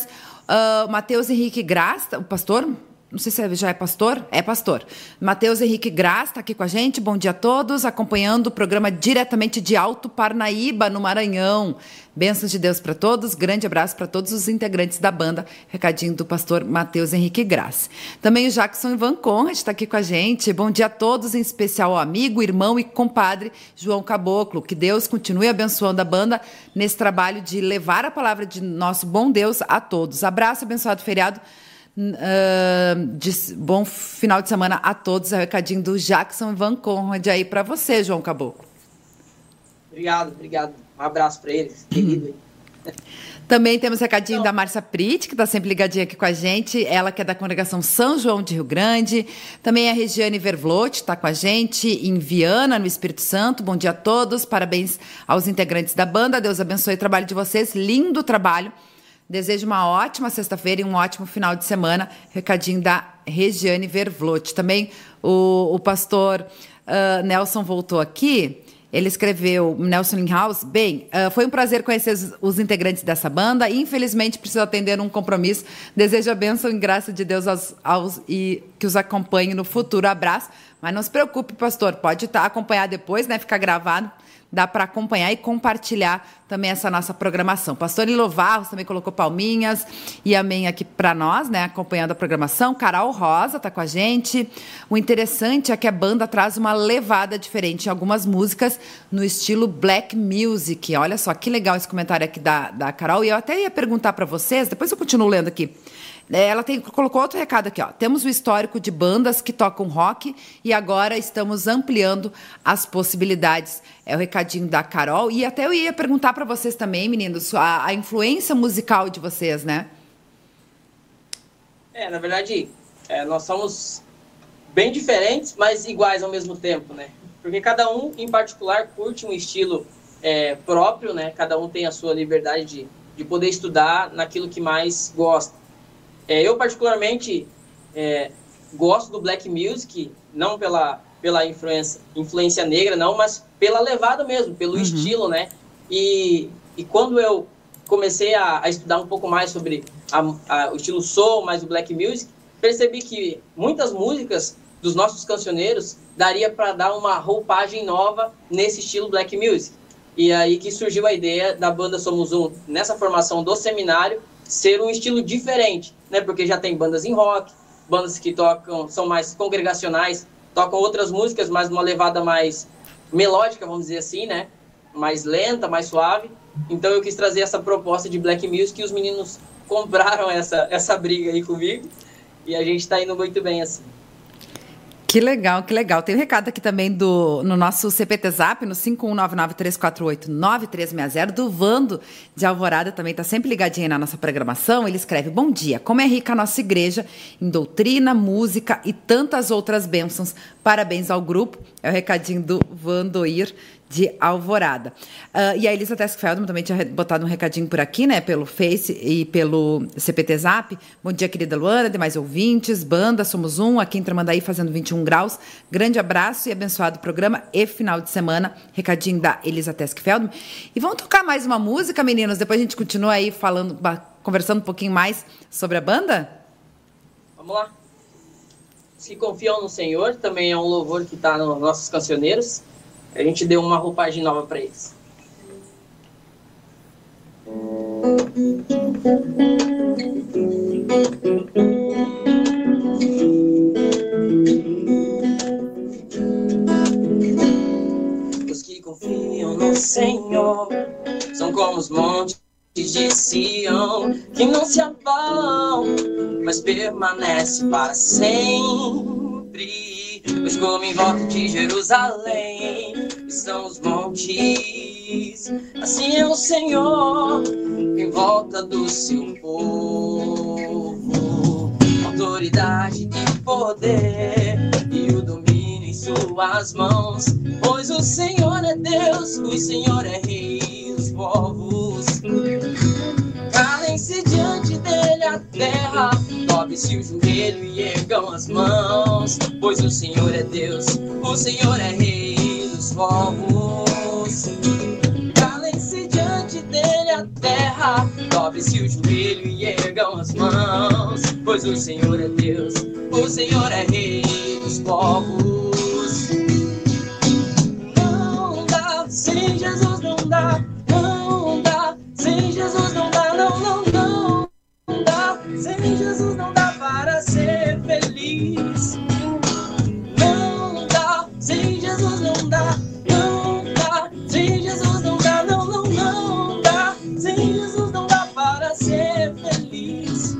Uh, Matheus Henrique Graça, o pastor... Não sei se já é pastor. É pastor. Matheus Henrique Graça está aqui com a gente. Bom dia a todos. Acompanhando o programa diretamente de Alto Parnaíba, no Maranhão. Bênçãos de Deus para todos. Grande abraço para todos os integrantes da banda. Recadinho do pastor Matheus Henrique Graça. Também o Jackson Ivan Conrad está aqui com a gente. Bom dia a todos, em especial ao amigo, irmão e compadre João Caboclo. Que Deus continue abençoando a banda nesse trabalho de levar a palavra de nosso bom Deus a todos. Abraço, abençoado feriado. Uh, de, bom final de semana a todos. É o recadinho do Jackson Van Conrad aí para você, João Caboclo. Obrigado, obrigado. Um abraço para eles, querido. Também temos recadinho então, da Márcia Pritt, que está sempre ligadinha aqui com a gente. Ela que é da congregação São João de Rio Grande. Também a Regiane Vervlotti está com a gente em Viana, no Espírito Santo. Bom dia a todos. Parabéns aos integrantes da banda. Deus abençoe o trabalho de vocês. Lindo trabalho. Desejo uma ótima sexta-feira e um ótimo final de semana. Recadinho da Regiane Vervlotti. Também o, o pastor uh, Nelson voltou aqui. Ele escreveu, Nelson Inhouse, bem, uh, foi um prazer conhecer os, os integrantes dessa banda. Infelizmente, preciso atender um compromisso. Desejo a bênção e graça de Deus aos, aos, e que os acompanhe no futuro. Abraço. Mas não se preocupe, pastor. Pode tá, acompanhar depois, né? Ficar gravado. Dá para acompanhar e compartilhar também essa nossa programação. Pastor Nilo Varros também colocou palminhas e amém aqui para nós, né? Acompanhando a programação. Carol Rosa está com a gente. O interessante é que a banda traz uma levada diferente em algumas músicas no estilo black music. Olha só que legal esse comentário aqui da, da Carol. E eu até ia perguntar para vocês, depois eu continuo lendo aqui. Ela tem, colocou outro recado aqui, ó. Temos o histórico de bandas que tocam rock e agora estamos ampliando as possibilidades. É o recadinho da Carol. E até eu ia perguntar para vocês também, meninos, a, a influência musical de vocês, né? É, na verdade, é, nós somos bem diferentes, mas iguais ao mesmo tempo, né? Porque cada um, em particular, curte um estilo é, próprio, né? Cada um tem a sua liberdade de, de poder estudar naquilo que mais gosta. É, eu, particularmente, é, gosto do black music, não pela, pela influência, influência negra, não, mas pela levada mesmo, pelo uhum. estilo, né? E, e quando eu comecei a, a estudar um pouco mais sobre a, a, o estilo soul, mais o black music, percebi que muitas músicas dos nossos cancioneiros daria para dar uma roupagem nova nesse estilo black music. E aí que surgiu a ideia da banda Somos Um, nessa formação do seminário, ser um estilo diferente, né? Porque já tem bandas em rock, bandas que tocam, são mais congregacionais, tocam outras músicas, mas numa levada mais melódica, vamos dizer assim, né? Mais lenta, mais suave. Então eu quis trazer essa proposta de black music e os meninos compraram essa, essa briga aí comigo e a gente tá indo muito bem assim. Que legal, que legal. Tem um recado aqui também do, no nosso C P T Zap, no cinco um nove nove três quatro oito nove três seis zero, do Vando de Alvorada, também está sempre ligadinho na nossa programação. Ele escreve, bom dia, como é rica a nossa igreja em doutrina, música e tantas outras bênçãos. Parabéns ao grupo. É o recadinho do Vandoir de Alvorada. Uh, e a Elisa Teskfeldman também tinha botado um recadinho por aqui, né, pelo Face e pelo C P T Zap. Bom dia, querida Luana, demais ouvintes, banda, somos um, aqui em Tramandaí fazendo vinte e um graus. Grande abraço e abençoado programa e final de semana. Recadinho da Elisa Teskfeldman. E vamos tocar mais uma música, meninos? Depois a gente continua aí falando, conversando um pouquinho mais sobre a banda? Vamos lá. Os que confiam no Senhor, também é um louvor que está nos nossos cancioneiros. A gente deu uma roupagem nova para eles. Os que confiam no Senhor são como os montes de Sião, que não se abalam, mas permanece para sempre. Pois como em volta de Jerusalém estão os montes, assim é o Senhor em volta do seu povo. Autoridade e poder e o domínio em suas mãos, pois o Senhor é Deus, o Senhor é Rei dos povos. Calem-se diante dele a terra, dobre-se o joelho e ergam as mãos, pois o Senhor é Deus, o Senhor é Rei dos povos. Calem-se diante dele a terra, dobre-se o joelho e ergam ergam as mãos, pois o Senhor é Deus, o Senhor é Rei dos povos. Não dá, sem Jesus não dá, não dá, sem Jesus não dá, não, não, não dá, sem Jesus não dá para ser feliz. Não dá, sem Jesus não dá, não dá, sem Jesus não dá, não, não, não dá, sem Jesus não dá para ser feliz.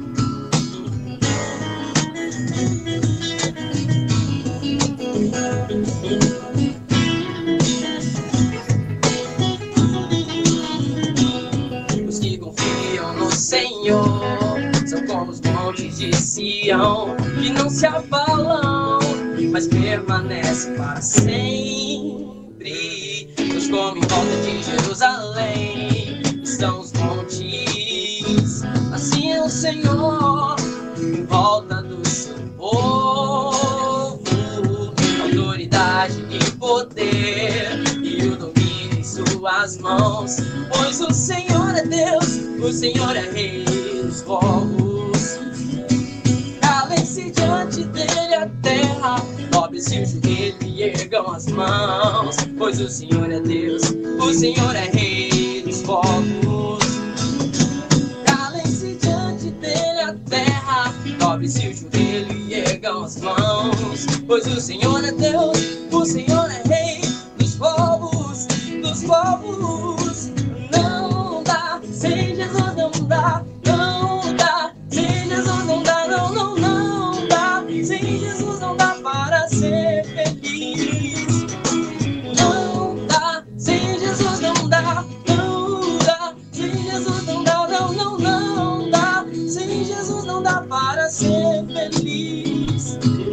Os que confiam no Senhor são como os montes de Sião, que não se abalam, mas permanecem para sempre. Os como em volta de Jerusalém estão os montes, assim é o Senhor em volta do seu povo. Autoridade e poder e o domínio em suas mãos, pois o Senhor é Deus, o Senhor é Rei dos povos. Calem-se diante dele a terra, dobre-se o joelho e ergam as mãos, pois o Senhor é Deus, o Senhor é Rei dos povos. Calem-se diante dele a terra, dobre-se o joelho e ergam as mãos, pois o Senhor é Deus, o Senhor é Rei dos povos, dos povos. Não dá, sem Jesus não dá, não dá, sem Jesus não dá, não, não, não dá, sem Jesus não dá para ser feliz. Não dá, sem Jesus não dá, não dá, sem Jesus não dá, não, não, não dá, sem Jesus não dá para ser feliz.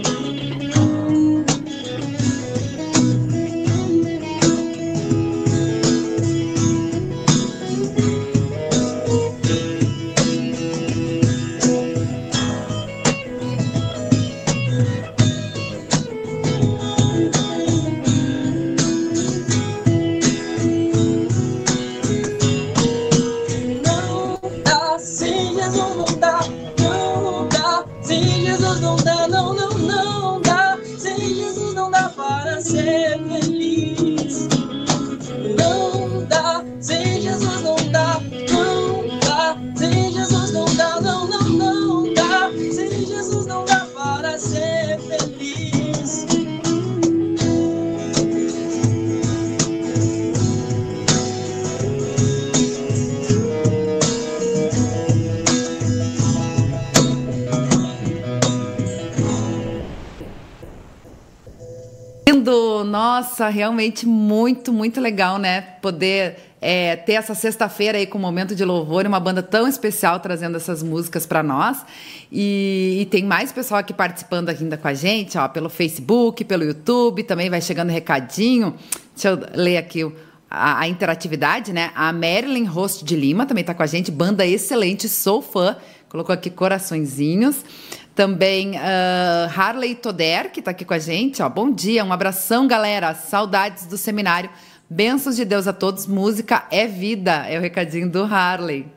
Nossa, realmente muito, muito legal, né? Poder é, ter essa sexta-feira aí com um momento de louvor e uma banda tão especial trazendo essas músicas para nós. E, e tem mais pessoal aqui participando ainda com a gente, ó, pelo Facebook, pelo YouTube, também vai chegando recadinho. Deixa eu ler aqui o, a, a interatividade, né? A Marilyn Rost de Lima também está com a gente, banda excelente, sou fã. Colocou aqui coraçõezinhos. Também uh, Harley Toder, que está aqui com a gente. Ó, bom dia, um abração, galera. Saudades do seminário. Bênçãos de Deus a todos. Música é vida. É o recadinho do Harley.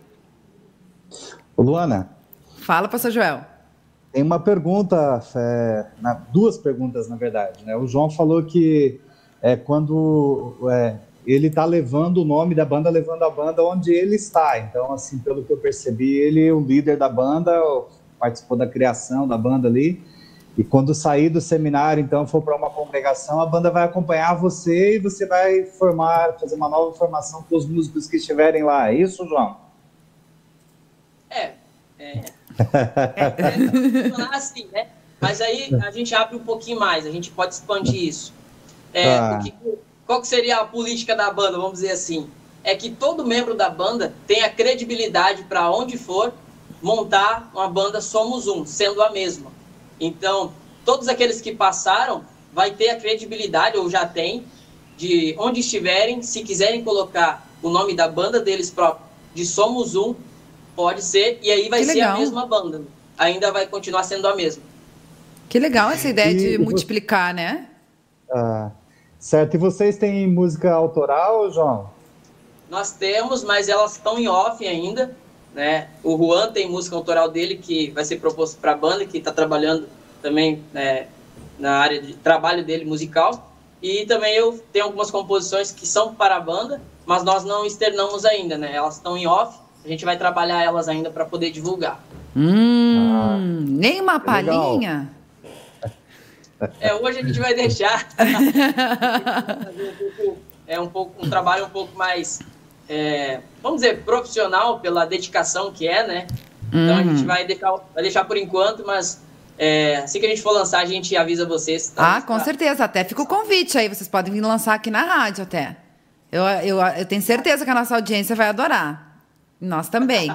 Ô, Luana. Fala, pastor Joel. Tem uma pergunta, é, na, duas perguntas, na verdade. Né? O João falou que é, quando é, ele está levando o nome da banda, levando a banda onde ele está. Então, assim, pelo que eu percebi, ele é o líder da banda, participou da criação da banda ali, e quando sair do seminário, então, for para uma congregação, a banda vai acompanhar você e você vai formar, fazer uma nova formação com os músicos que estiverem lá. É isso, João? É, é, é, assim, né? Mas aí a gente abre um pouquinho mais, a gente pode expandir isso. É, ah. porque, qual que seria a política da banda, vamos dizer assim? É que todo membro da banda tenha credibilidade para onde for montar uma banda Somos Um, sendo a mesma. Então, todos aqueles que passaram vai ter a credibilidade, ou já tem, de onde estiverem, se quiserem colocar o nome da banda deles próprios, de Somos Um, pode ser, e aí vai que ser legal. A mesma banda. Ainda vai continuar sendo a mesma. Que legal essa ideia e, de multiplicar, né? Ah, certo. E vocês têm música autoral, João? Nós temos, mas elas estão em off ainda. né? O Juan tem música autoral dele que vai ser proposto para a banda, que está trabalhando também é, na área de trabalho dele musical. E também eu tenho algumas composições que são para a banda, mas nós não externamos ainda, né? Elas estão em off, a gente vai trabalhar elas ainda para poder divulgar. Hum, ah, nem uma palhinha? É, hoje a gente vai deixar. É um pouco um trabalho um pouco mais, é, vamos dizer, profissional pela dedicação que é, né? Então uhum. a gente vai deixar, vai deixar por enquanto, mas é, assim que a gente for lançar, a gente avisa vocês. Tá? Ah, com tá. certeza. Até fica o convite aí. Vocês podem vir lançar aqui na rádio até. Eu, eu, eu tenho certeza que a nossa audiência vai adorar. Nós também.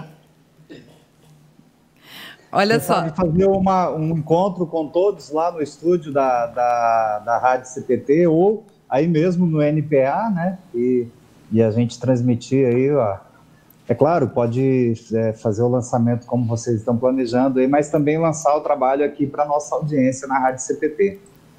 Olha Você só. pode fazer uma, um encontro com todos lá no estúdio da, da, da Rádio C P T ou aí mesmo no N P A, né? E, e a gente transmitir aí, ó. É claro, pode é, fazer o lançamento como vocês estão planejando aí, mas também lançar o trabalho aqui para nossa audiência na Rádio C P T.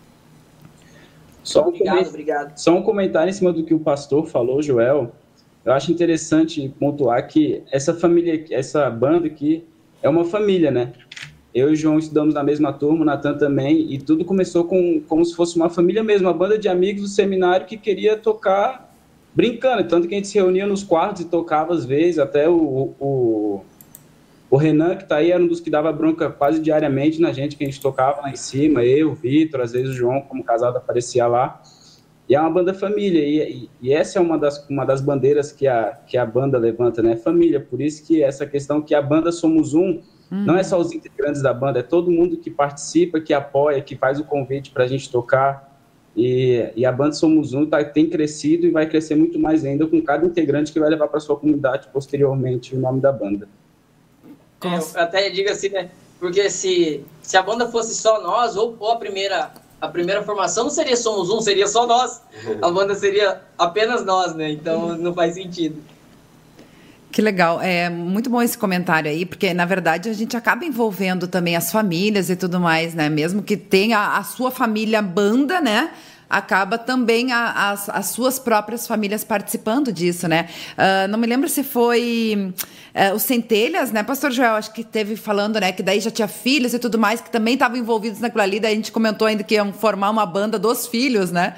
Só um, obrigado, coment... obrigado. Só um comentário em cima do que o pastor falou, Joel. Eu acho interessante pontuar que essa família, essa banda aqui é uma família, né? Eu e o João estudamos na mesma turma, o Natan também, e tudo começou com, como se fosse uma família mesmo, uma banda de amigos do seminário que queria tocar brincando, tanto que a gente se reunia nos quartos e tocava às vezes, até o, o, o Renan, que está aí, era um dos que dava bronca quase diariamente na gente, que a gente tocava lá em cima, eu, o Vitor, às vezes o João, como casado, aparecia lá. E é uma banda família, e, e, e essa é uma das, uma das bandeiras que a, que a banda levanta, né? Família, por isso que essa questão que a banda Somos Um, hum. não é só os integrantes da banda, é todo mundo que participa, que apoia, que faz o convite para a gente tocar, e, e a banda Somos Um tá, tem crescido e vai crescer muito mais ainda com cada integrante que vai levar para sua comunidade posteriormente o nome da banda. É, eu até digo assim, né? Porque se, se a banda fosse só nós, ou, ou a primeira... A primeira formação não seria Somos Um, seria só nós. A banda seria apenas nós, né? Então não faz sentido. Que legal. É muito bom esse comentário aí, porque, na verdade, a gente acaba envolvendo também as famílias e tudo mais, né? Mesmo que tenha a sua família banda, né? Acaba também a, as, as suas próprias famílias participando disso, né? Uh, não me lembro se foi uh, os Centelhas, né, pastor Joel? Acho que teve falando, né, que daí já tinha filhos e tudo mais, que também estavam envolvidos naquilo ali, daí a gente comentou ainda que iam formar uma banda dos filhos, né?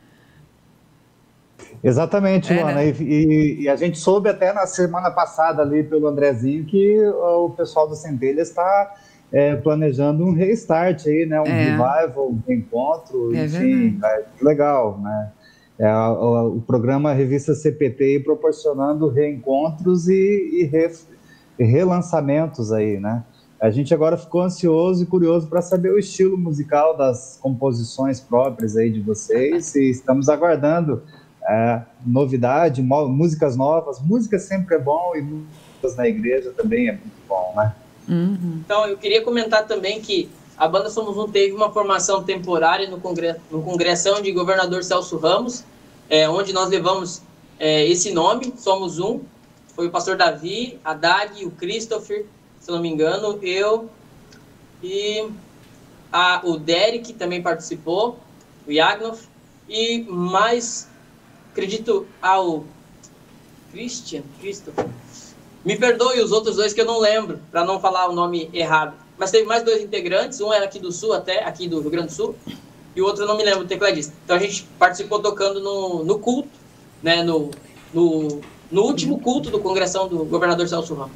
Exatamente, é, Luana. Né? E, e a gente soube até na semana passada ali pelo Andrezinho que o pessoal do Centelhas está... É, planejando um restart aí, né? Um é. revival, um reencontro, é enfim, é, legal, né? É, a, a, o programa Revista C P T proporcionando reencontros e, e, re, e relançamentos aí, né? A gente agora ficou ansioso e curioso para saber o estilo musical das composições próprias aí de vocês e estamos aguardando é, novidade, músicas novas. Música sempre é bom e músicas na igreja também é muito bom, né? Uhum. Então, eu queria comentar também que a banda Somos Um teve uma formação temporária no, congre... no Congressão de Governador Celso Ramos, é, onde nós levamos é, esse nome, Somos Um. Foi o pastor Davi, a Dag, o Christopher, se não me engano, eu e a, o Derek também participou, o Yagnoff, e mais, acredito, ao Christian, Christopher. Me perdoe os outros dois que eu não lembro, para não falar o nome errado. Mas teve mais dois integrantes, um era aqui do Sul, até aqui do Rio Grande do Sul, e o outro eu não me lembro, o tecladista. Então a gente participou tocando no, no culto, né, no, no, no último culto do Congressão do Governador Celso Ramos.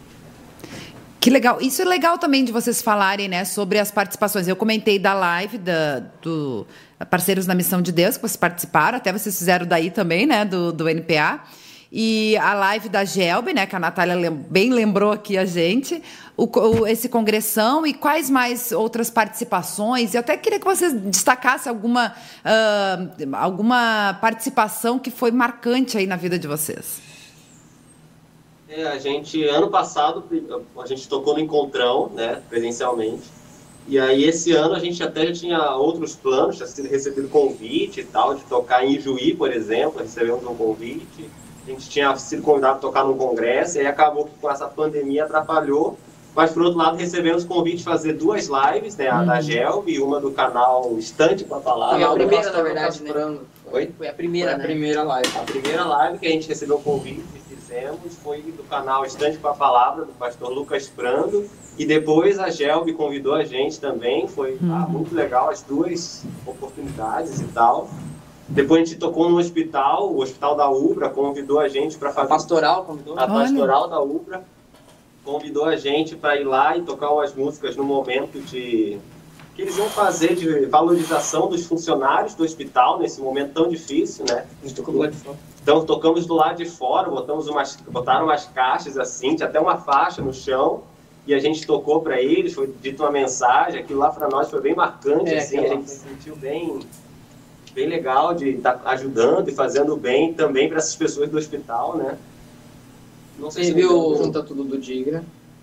Que legal. Isso é legal também de vocês falarem, né, sobre as participações. Eu comentei da live da, do Parceiros na Missão de Deus, que vocês participaram, até vocês fizeram daí também, né, do, do N P A. E a live da Gelbe, né, que a Natália bem lembrou aqui a gente, o, o, esse congressão e quais mais outras participações. Eu até queria que vocês destacassem alguma, uh, alguma participação que foi marcante aí na vida de vocês. É, a gente, ano passado, a gente tocou no Encontrão, né, presencialmente. E aí, esse ano, a gente até já tinha outros planos, já tinha recebido convite e tal, de tocar em Ijuí, por exemplo, recebemos um convite. A gente tinha sido convidado para tocar num congresso, e aí acabou que com essa pandemia atrapalhou. Mas, por outro lado, recebemos convite de fazer duas lives, né? A hum. da Gelb e uma do canal Estante com a Palavra. Foi a primeira, na verdade, né? Foi? Foi a primeira, Foi a né? primeira live. A primeira live que a gente recebeu o convite, fizemos. fizemos foi do canal Estante com a Palavra, do pastor Lucas Prando, e depois a Gelb convidou a gente também, foi uhum. ah, muito legal as duas oportunidades e tal. Depois a gente tocou no hospital, o Hospital da Ubra convidou a gente para fazer... A pastoral convidou? A pastoral Olha. da Ubra convidou a gente para ir lá e tocar umas músicas no momento de... que eles iam fazer de valorização dos funcionários do hospital nesse momento tão difícil, né? A gente tocou do lado de fora. Então, tocamos do lado de fora, botamos umas, botaram umas caixas assim, tinha até uma faixa no chão, e a gente tocou para eles, foi dito uma mensagem, aquilo lá para nós foi bem marcante, é, assim, a gente se sentiu bem, bem legal de estar tá ajudando e fazendo bem também para essas pessoas do hospital, né? Não sei se viu o Junta Tudo do Digra.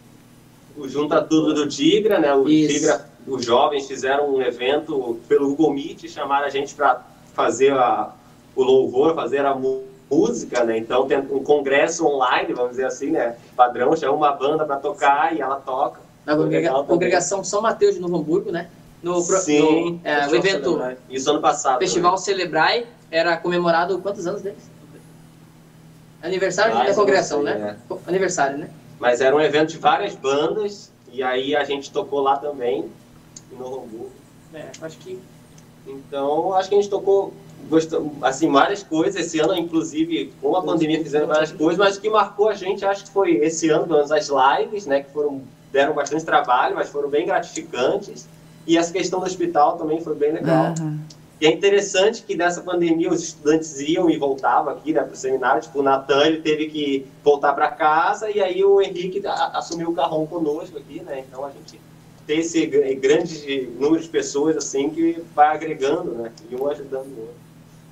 O Junta Tudo do Digra, né? O Isso. Digra, os jovens fizeram um evento pelo Google Meet, chamaram a gente para fazer a, o louvor, fazer a música, né? Então tem um congresso online, vamos dizer assim, né? Padrão, chama uma banda para tocar e ela toca. Na congrega congregação São Mateus de Novo Hamburgo, né? No, Sim. No, é, o evento... Celebrai. Isso ano passado. Festival também. Celebrai era comemorado quantos anos deles? Aniversário Mais da congregação, assim, né? É. Aniversário, né? Mas era um evento de várias bandas e aí a gente tocou lá também, em Novo Hamburgo. É, acho que... Então, acho que a gente tocou... assim, várias coisas, esse ano inclusive com a pandemia fizemos várias coisas, mas o que marcou a gente, acho que foi esse ano, pelo menos as lives, né, que foram, deram bastante trabalho, mas foram bem gratificantes, e essa questão do hospital também foi bem legal. Uhum. E é interessante que nessa pandemia os estudantes iam e voltavam aqui, né, para o seminário, tipo o Natan, ele teve que voltar para casa, e aí o Henrique assumiu o carrão conosco aqui, né, então a gente tem esse grande número de pessoas assim que vai agregando, né, e um ajudando o outro.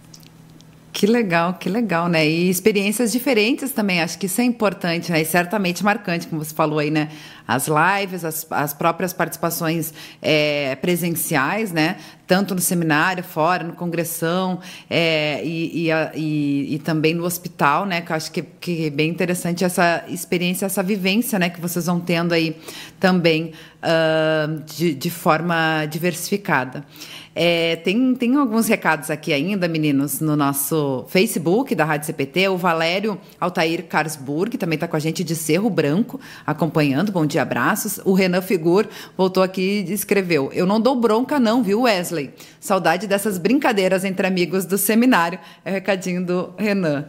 Que legal, que legal, né? E experiências diferentes também, acho que isso é importante, né? E certamente marcante, como você falou aí, né? As lives, as, as próprias participações é, presenciais, né? Tanto no seminário, fora, no congressão, é, e, e, a, e, e também no hospital, né? Que eu acho que, que é bem interessante essa experiência, essa vivência, né? Que vocês vão tendo aí também uh, de, de forma diversificada. É, tem, tem alguns recados aqui ainda, meninos, no nosso Facebook da Rádio C P T. O Valério Altair Karsburg também está com a gente de Cerro Branco, acompanhando. Bom dia, abraços. O Renan Figur voltou aqui e escreveu: eu não dou bronca não, viu, Wesley? Saudade dessas brincadeiras entre amigos do seminário. É o recadinho do Renan.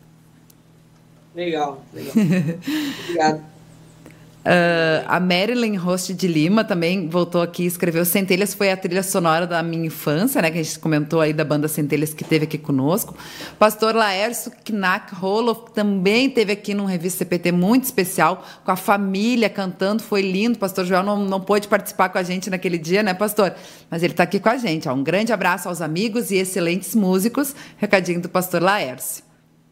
Legal, legal. Obrigado. Uh, a Marilyn Host de Lima também voltou aqui e escreveu: Centelhas foi a trilha sonora da minha infância, né? Que a gente comentou aí da banda Centelhas que teve aqui conosco. Pastor Laércio Knack Roloff também teve aqui num Revista C P T muito especial, com a família cantando, foi lindo. Pastor Joel não, não pôde participar com a gente naquele dia, né, pastor? Mas ele está aqui com a gente. Ó. Um grande abraço aos amigos e excelentes músicos. Recadinho do pastor Laércio.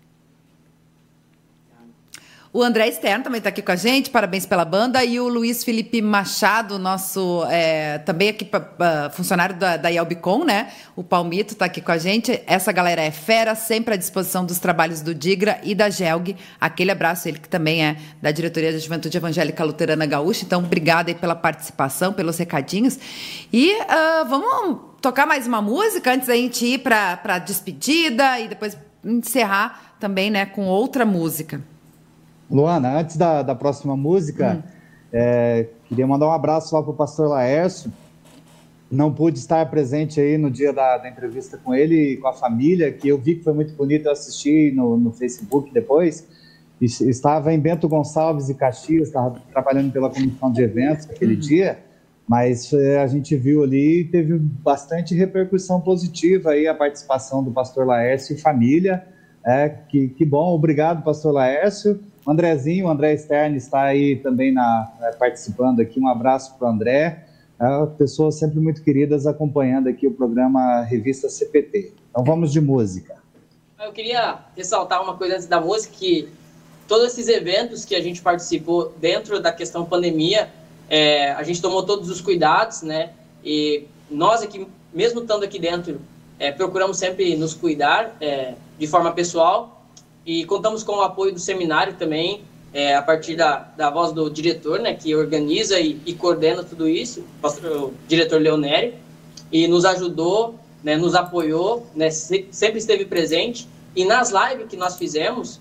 O André Stern também está aqui com a gente, parabéns pela banda. E o Luiz Felipe Machado, nosso é, também aqui uh, funcionário da, da Yelbicon, né? O Palmito está aqui com a gente. Essa galera é fera, sempre à disposição dos trabalhos do Digra e da Gelg. Aquele abraço, ele que também é da Diretoria da Juventude Evangélica Luterana Gaúcha. Então, obrigada aí pela participação, pelos recadinhos. E uh, vamos tocar mais uma música antes da gente ir para a despedida e depois encerrar também, né, com outra música. Luana, antes da, da próxima música, hum. é, queria mandar um abraço lá para o pastor Laércio. Não pude estar presente aí no dia da, da entrevista com ele e com a família, que eu vi que foi muito bonito, eu assisti no, no Facebook depois. E, estava em Bento Gonçalves e Caxias, estava trabalhando pela comissão de eventos aquele uhum. dia, mas é, a gente viu ali e teve bastante repercussão positiva aí a participação do pastor Laércio e família. É, que, que bom, obrigado, pastor Laércio. O Andrezinho, o André Stern está aí também na, participando aqui, um abraço para o André, é, pessoas sempre muito queridas acompanhando aqui o programa Revista C P T. Então vamos de música. Eu queria ressaltar uma coisa antes da música, que todos esses eventos que a gente participou dentro da questão pandemia, é, a gente tomou todos os cuidados, né, e nós aqui, mesmo estando aqui dentro, é, procuramos sempre nos cuidar é, de forma pessoal. E contamos com o apoio do seminário também, é, a partir da, da voz do diretor, né, que organiza e, e coordena tudo isso, o, pastor, o diretor Leonério, e nos ajudou, né, nos apoiou, né, se, sempre esteve presente. E nas lives que nós fizemos,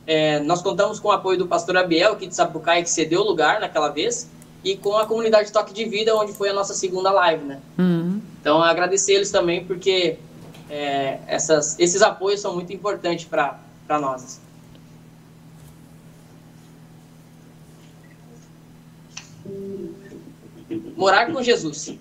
É, nós contamos com o apoio do pastor Abiel, aqui de Sapucaia, que cedeu o lugar naquela vez, e com a comunidade Toque de Vida, onde foi a nossa segunda live, né? Uhum. Então, agradecer eles também, porque é, essas, esses apoios são muito importantes para nós. Morar com Jesus.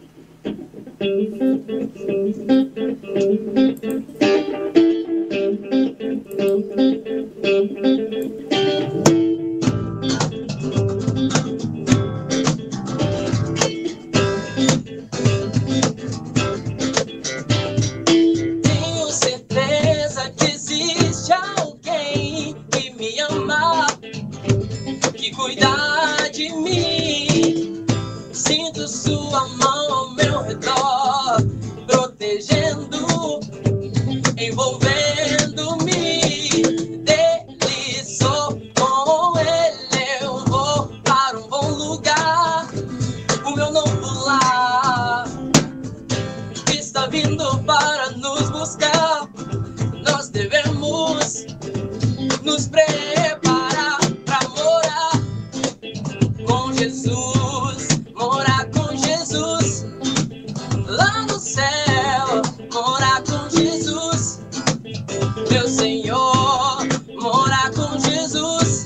Tenho certeza que existe alguém que me ama, que cuida de mim. Sinto sua mão ao meu redor, protegendo, envolvendo-me. Dele sou, com ele eu vou para um bom lugar. O meu novo lar está vindo para nos buscar. Nós devemos nos preparar para morar com Jesus, morar com Jesus lá no céu, morar com Jesus, meu Senhor, morar com Jesus.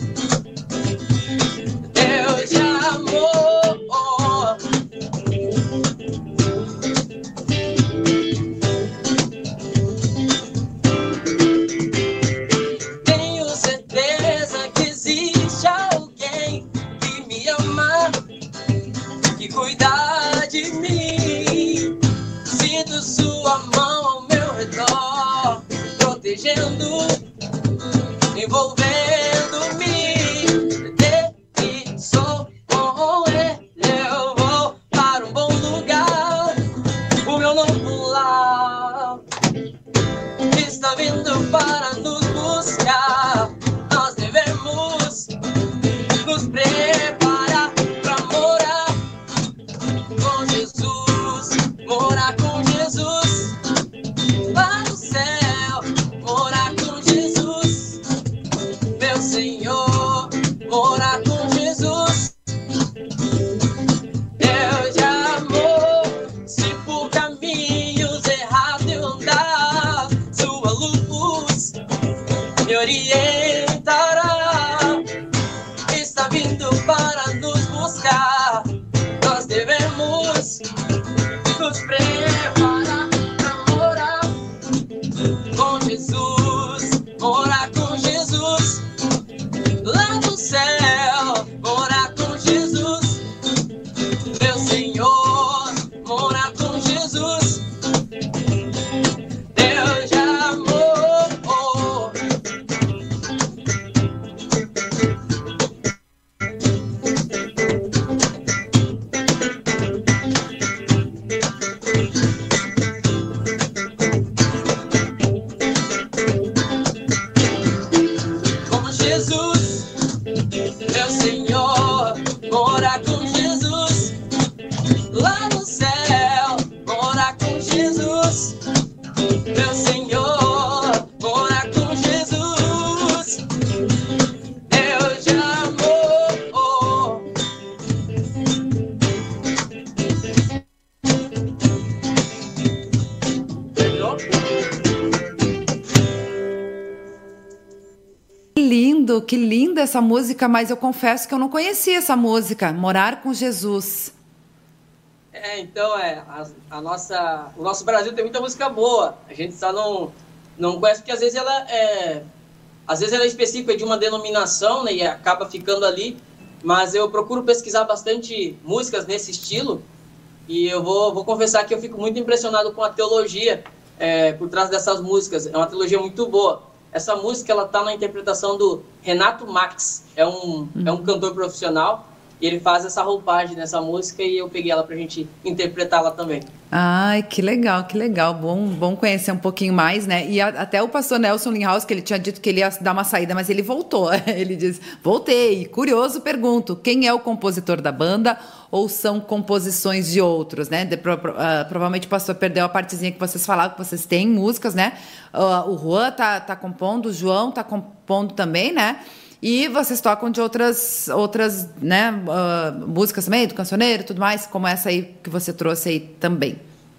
Deus de amor. Tenho certeza que existe alguém que me ama, que cuida de mim. Sinto sua mão ao meu redor, protegendo, envolvendo-me. Dele sou, com ele eu vou para um bom lugar. O meu novo lar está vindo para nos buscar. Nós devemos nos preparar para morar com Jesus, morar com Jesus lá no céu, morar com Jesus, meu Senhor, morar com Jesus. Deus de amor, se por caminhos errados eu andar, sua luz me orientará. Está vindo para nos buscar. Nós devemos nos preparar para morar com Jesus, morar com Jesus lá no céu, morar com Jesus, meu Senhor, morar com Jesus. Deus de amor. Com Jesus, meu Senhor, morar com Jesus lá no céu, morar com Jesus, meu Senhor, morar com Jesus. Deus de amor. Terminou? Que lindo, que linda essa música, mas eu confesso que eu não conhecia essa música, Morar com Jesus. É, então, é, a, a nossa, o nosso Brasil tem muita música boa. A gente só não, não conhece, porque às vezes ela é, às vezes ela é específica de uma denominação, né, e acaba ficando ali. Mas eu procuro pesquisar bastante músicas nesse estilo, e eu vou, vou confessar que eu fico muito impressionado com a teologia é, por trás dessas músicas. É uma teologia muito boa. Essa música, ela tá na interpretação do Renato Max, é um, é um cantor profissional, e ele faz essa roupagem nessa música, e eu peguei ela pra gente interpretá-la também. Ai, que legal, que legal. Bom, bom conhecer um pouquinho mais, né? E a, até o pastor Nelson Linhaus, que ele tinha dito que ele ia dar uma saída, mas ele voltou. Ele diz, voltei. Curioso, pergunto, quem é o compositor da banda ou são composições de outros, né? De, pro, uh, provavelmente o pastor perdeu a partezinha que vocês falaram, que vocês têm músicas, né? Uh, o Juan tá, tá compondo, o João tá compondo também, né? E vocês tocam de outras, outras né, uh, músicas também, do cancioneiro e tudo mais, como essa aí que você trouxe aí também.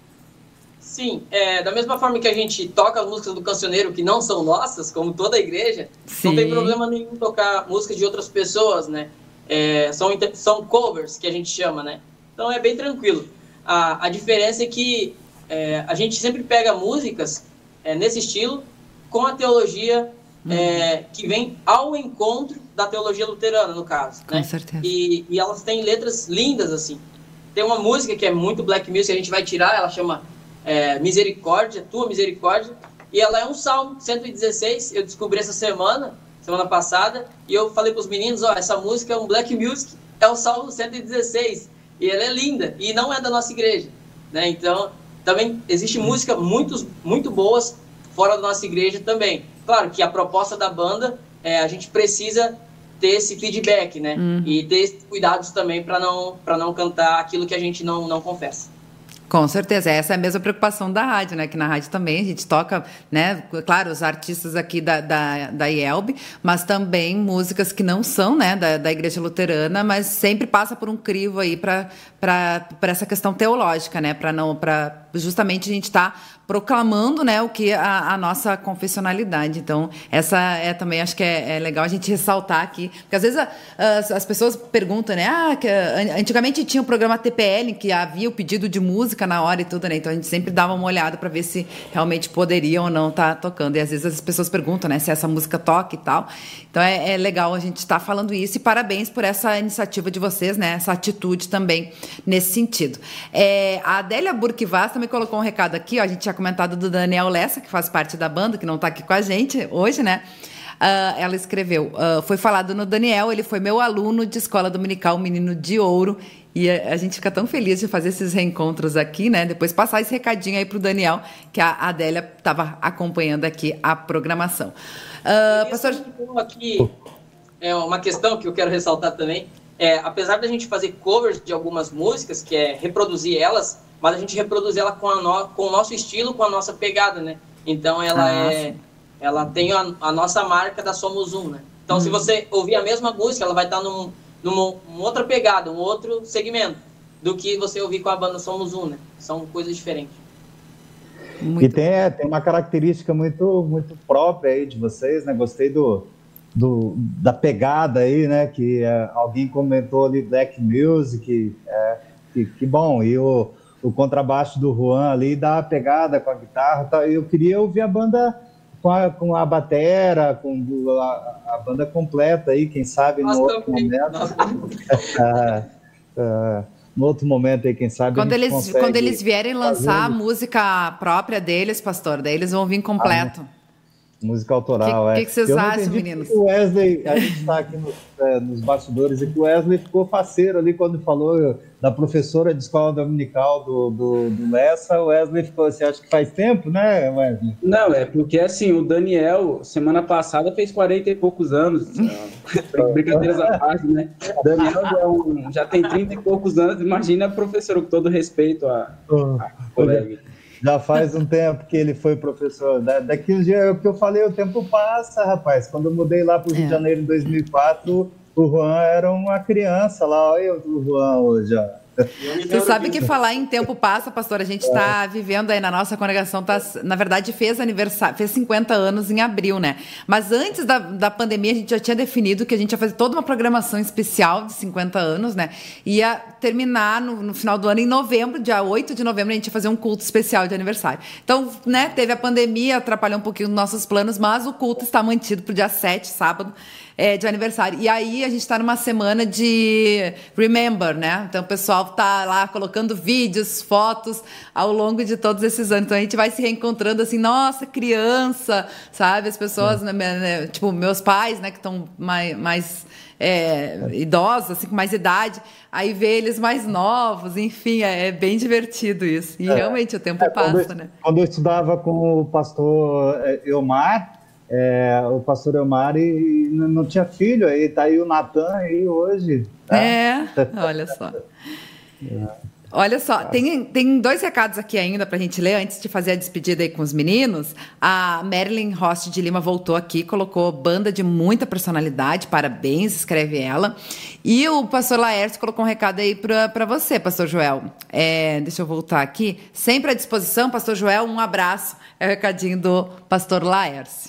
Sim, é, da mesma forma que a gente toca as músicas do cancioneiro que não são nossas, como toda a igreja, Sim. não tem problema nenhum tocar músicas de outras pessoas, né? É, são, são covers, que a gente chama, né? Então é bem tranquilo. A, a diferença é que é, a gente sempre pega músicas é, nesse estilo com a teologia É, que vem ao encontro da teologia luterana, no caso. Com né? certeza. E, e elas têm letras lindas, assim. Tem uma música que é muito black music, a gente vai tirar, ela chama é, Misericórdia, Tua Misericórdia, e ela é um salmo, cento e dezesseis, eu descobri essa semana, semana passada, e eu falei para os meninos, ó, essa música é um black music, é o salmo cento e dezesseis, e ela é linda, e não é da nossa igreja. Né? Então, também existe música muito, muito boas fora da nossa igreja também. Claro que a proposta da banda, é, a gente precisa ter esse feedback, né? Uhum. E ter cuidados também para não, para não cantar aquilo que a gente não, não confessa. Com certeza, essa é a mesma preocupação da rádio, né? Que na rádio também a gente toca, né? Claro, os artistas aqui da, da, da I E L B, mas também músicas que não são, né? Da, da Igreja Luterana, mas sempre passa por um crivo aí para essa questão teológica, né? Para não, para justamente a gente estar tá proclamando, né, o que a, a nossa confessionalidade. Então, essa é também, acho que é, é legal a gente ressaltar aqui, porque às vezes a, as, as pessoas perguntam, né, ah, que, antigamente tinha o programa T P L, que havia o pedido de música na hora e tudo, né, então a gente sempre dava uma olhada para ver se realmente poderia ou não estar tá tocando, e às vezes as pessoas perguntam, né, se essa música toca e tal, então é, é legal a gente estar tá falando isso, e parabéns por essa iniciativa de vocês, né, essa atitude também nesse sentido. É, a Adélia Burke Vaz também colocou um recado aqui, ó, a gente já comentado do Daniel Lessa, que faz parte da banda, que não está aqui com a gente hoje, né? Uh, ela escreveu, uh, foi falado no Daniel, ele foi meu aluno de escola dominical, menino de ouro, e a, a gente fica tão feliz de fazer esses reencontros aqui, né? Depois passar esse recadinho aí pro Daniel, que a Adélia estava acompanhando aqui a programação. Uh, pastor... Aqui é uma questão que eu quero ressaltar também, é, apesar da gente fazer covers de algumas músicas, que é reproduzir elas, mas a gente reproduz ela com, a no, com o nosso estilo, com a nossa pegada, né? Então, ela ah, é, sim. ela tem a, a nossa marca da Somos Um, né? Então, hum. se você ouvir a mesma música, ela vai estar num, numa, numa outra pegada, um outro segmento, do que você ouvir com a banda Somos Um, né? São coisas diferentes. Muito e tem, é, tem uma característica muito, muito própria aí de vocês, né? Gostei do, do, da pegada aí, né? Que é, alguém comentou ali, Black Music, é, que, que bom, e o o contrabaixo do Juan ali dá a pegada com a guitarra, tá? Eu queria ouvir a banda com a, com a batera, com a, a banda completa aí, quem sabe no outro momento. é, é, no outro momento aí, quem sabe quando eles quando eles vierem lançar a música própria deles, pastor, daí eles vão vir completo. Ah, música autoral, que, é. O que, que vocês acham, meninos? O Wesley, a gente está aqui no, é, nos bastidores, e que o Wesley ficou faceiro ali quando falou da professora de escola dominical do, do, do Lessa. O Wesley ficou assim, acho que faz tempo, né, Wesley? Não, é porque assim, o Daniel, semana passada, fez quarenta e poucos anos. Brincadeiras à parte, né? O Daniel já, é um, já tem trinta e poucos anos, imagina a professora, com todo respeito à colega. Já faz um tempo que ele foi professor. Da, daqui uns dias, é o que eu falei, o tempo passa, rapaz. Quando eu mudei lá para o Rio de Janeiro em dois mil e quatro, o Juan era uma criança lá. Olha o Juan hoje, ó. Você sabe que falar em tempo passa, pastor, a gente está é. vivendo aí na nossa congregação, tá, na verdade fez aniversário, fez cinquenta anos em abril, né? Mas antes da, da pandemia a gente já tinha definido que a gente ia fazer toda uma programação especial de cinquenta anos, né? Ia terminar no, no final do ano, em novembro, dia oito de novembro, a gente ia fazer um culto especial de aniversário. Então, né, teve a pandemia, atrapalhou um pouquinho os nossos planos, mas o culto está mantido para o dia sete, sábado, é, de aniversário. E aí a gente está numa semana de Remember, né? Então o pessoal pessoal tá lá colocando vídeos, fotos ao longo de todos esses anos. Então a gente vai se reencontrando assim, nossa, criança, sabe? As pessoas, é. né, né, tipo, meus pais, né, que estão mais, mais é, idosos, assim, com mais idade, aí vê eles mais novos, enfim, é, é bem divertido isso. E é. realmente o tempo é, passa, quando eu, né? Quando eu estudava com o pastor Elmar, É, o pastor Elmar e não tinha filho, aí tá aí o Natan aí hoje. Tá? É, olha só. É. Olha só, tem, tem dois recados aqui ainda pra gente ler, antes de fazer a despedida aí com os meninos. A Marilyn Rost de Lima voltou aqui, colocou banda de muita personalidade, parabéns, escreve ela. E o pastor Laércio colocou um recado aí pra, pra você, pastor Joel. É, deixa eu voltar aqui. Sempre à disposição, pastor Joel, um abraço. É o recadinho do pastor Laércio.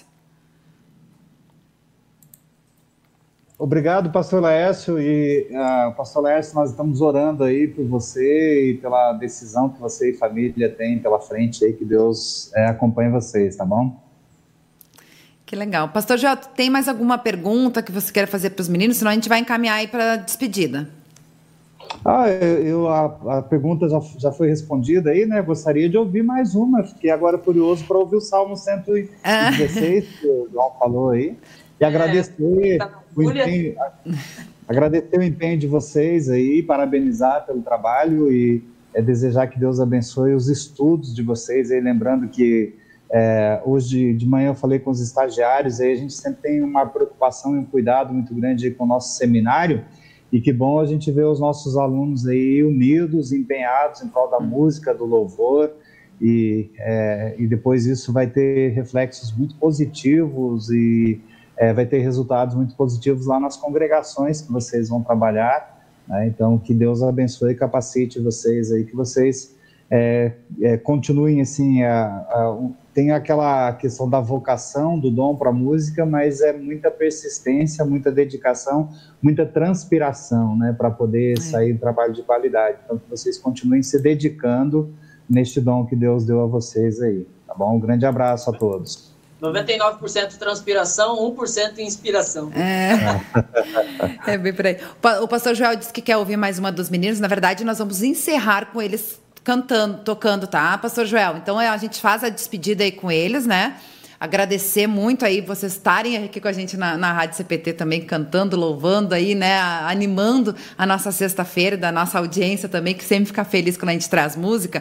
Obrigado, pastor Laércio, e uh, pastor Laércio, nós estamos orando aí por você e pela decisão que você e família têm pela frente aí, que Deus é, acompanhe vocês, tá bom? Que legal. Pastor Joel, tem mais alguma pergunta que você quer fazer para os meninos? Senão a gente vai encaminhar aí para a despedida. Ah, eu, a, a pergunta já, já foi respondida aí, né? Gostaria de ouvir mais uma, fiquei agora curioso para ouvir o Salmo cento e dezesseis, ah. que o João falou aí, e agradecer... É, tá O empenho, agradecer o empenho de vocês aí, parabenizar pelo trabalho e é, desejar que Deus abençoe os estudos de vocês aí, lembrando que é, hoje de, de manhã eu falei com os estagiários, aí a gente sempre tem uma preocupação e um cuidado muito grande com o nosso seminário, e que bom a gente ver os nossos alunos aí unidos, empenhados em prol da música, do louvor, e, é, e depois isso vai ter reflexos muito positivos e É, vai ter resultados muito positivos lá nas congregações que vocês vão trabalhar, né? Então, que Deus abençoe e capacite vocês aí, que vocês é, é, continuem assim, a, a, tem aquela questão da vocação, do dom para a música, mas é muita persistência, muita dedicação, muita transpiração, né, para poder é. sair um trabalho de qualidade. Então, que vocês continuem se dedicando neste dom que Deus deu a vocês aí, tá bom? Um grande abraço a todos. noventa e nove por cento transpiração, um por cento inspiração. É, é bem por aí. O pastor Joel disse que quer ouvir mais uma dos meninos. Na verdade, nós vamos encerrar com eles cantando, tocando, tá, pastor Joel? Então, a gente faz a despedida aí com eles, né? Agradecer muito aí vocês estarem aqui com a gente na, na Rádio C P T também, cantando, louvando aí, né, animando a nossa sexta-feira, da nossa audiência também, que sempre fica feliz quando a gente traz música.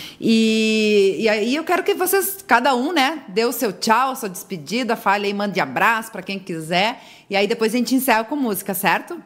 E, e aí eu quero que vocês, cada um, né, dê o seu tchau, sua despedida, fale aí, mande abraço para quem quiser, e aí depois a gente encerra com música, certo?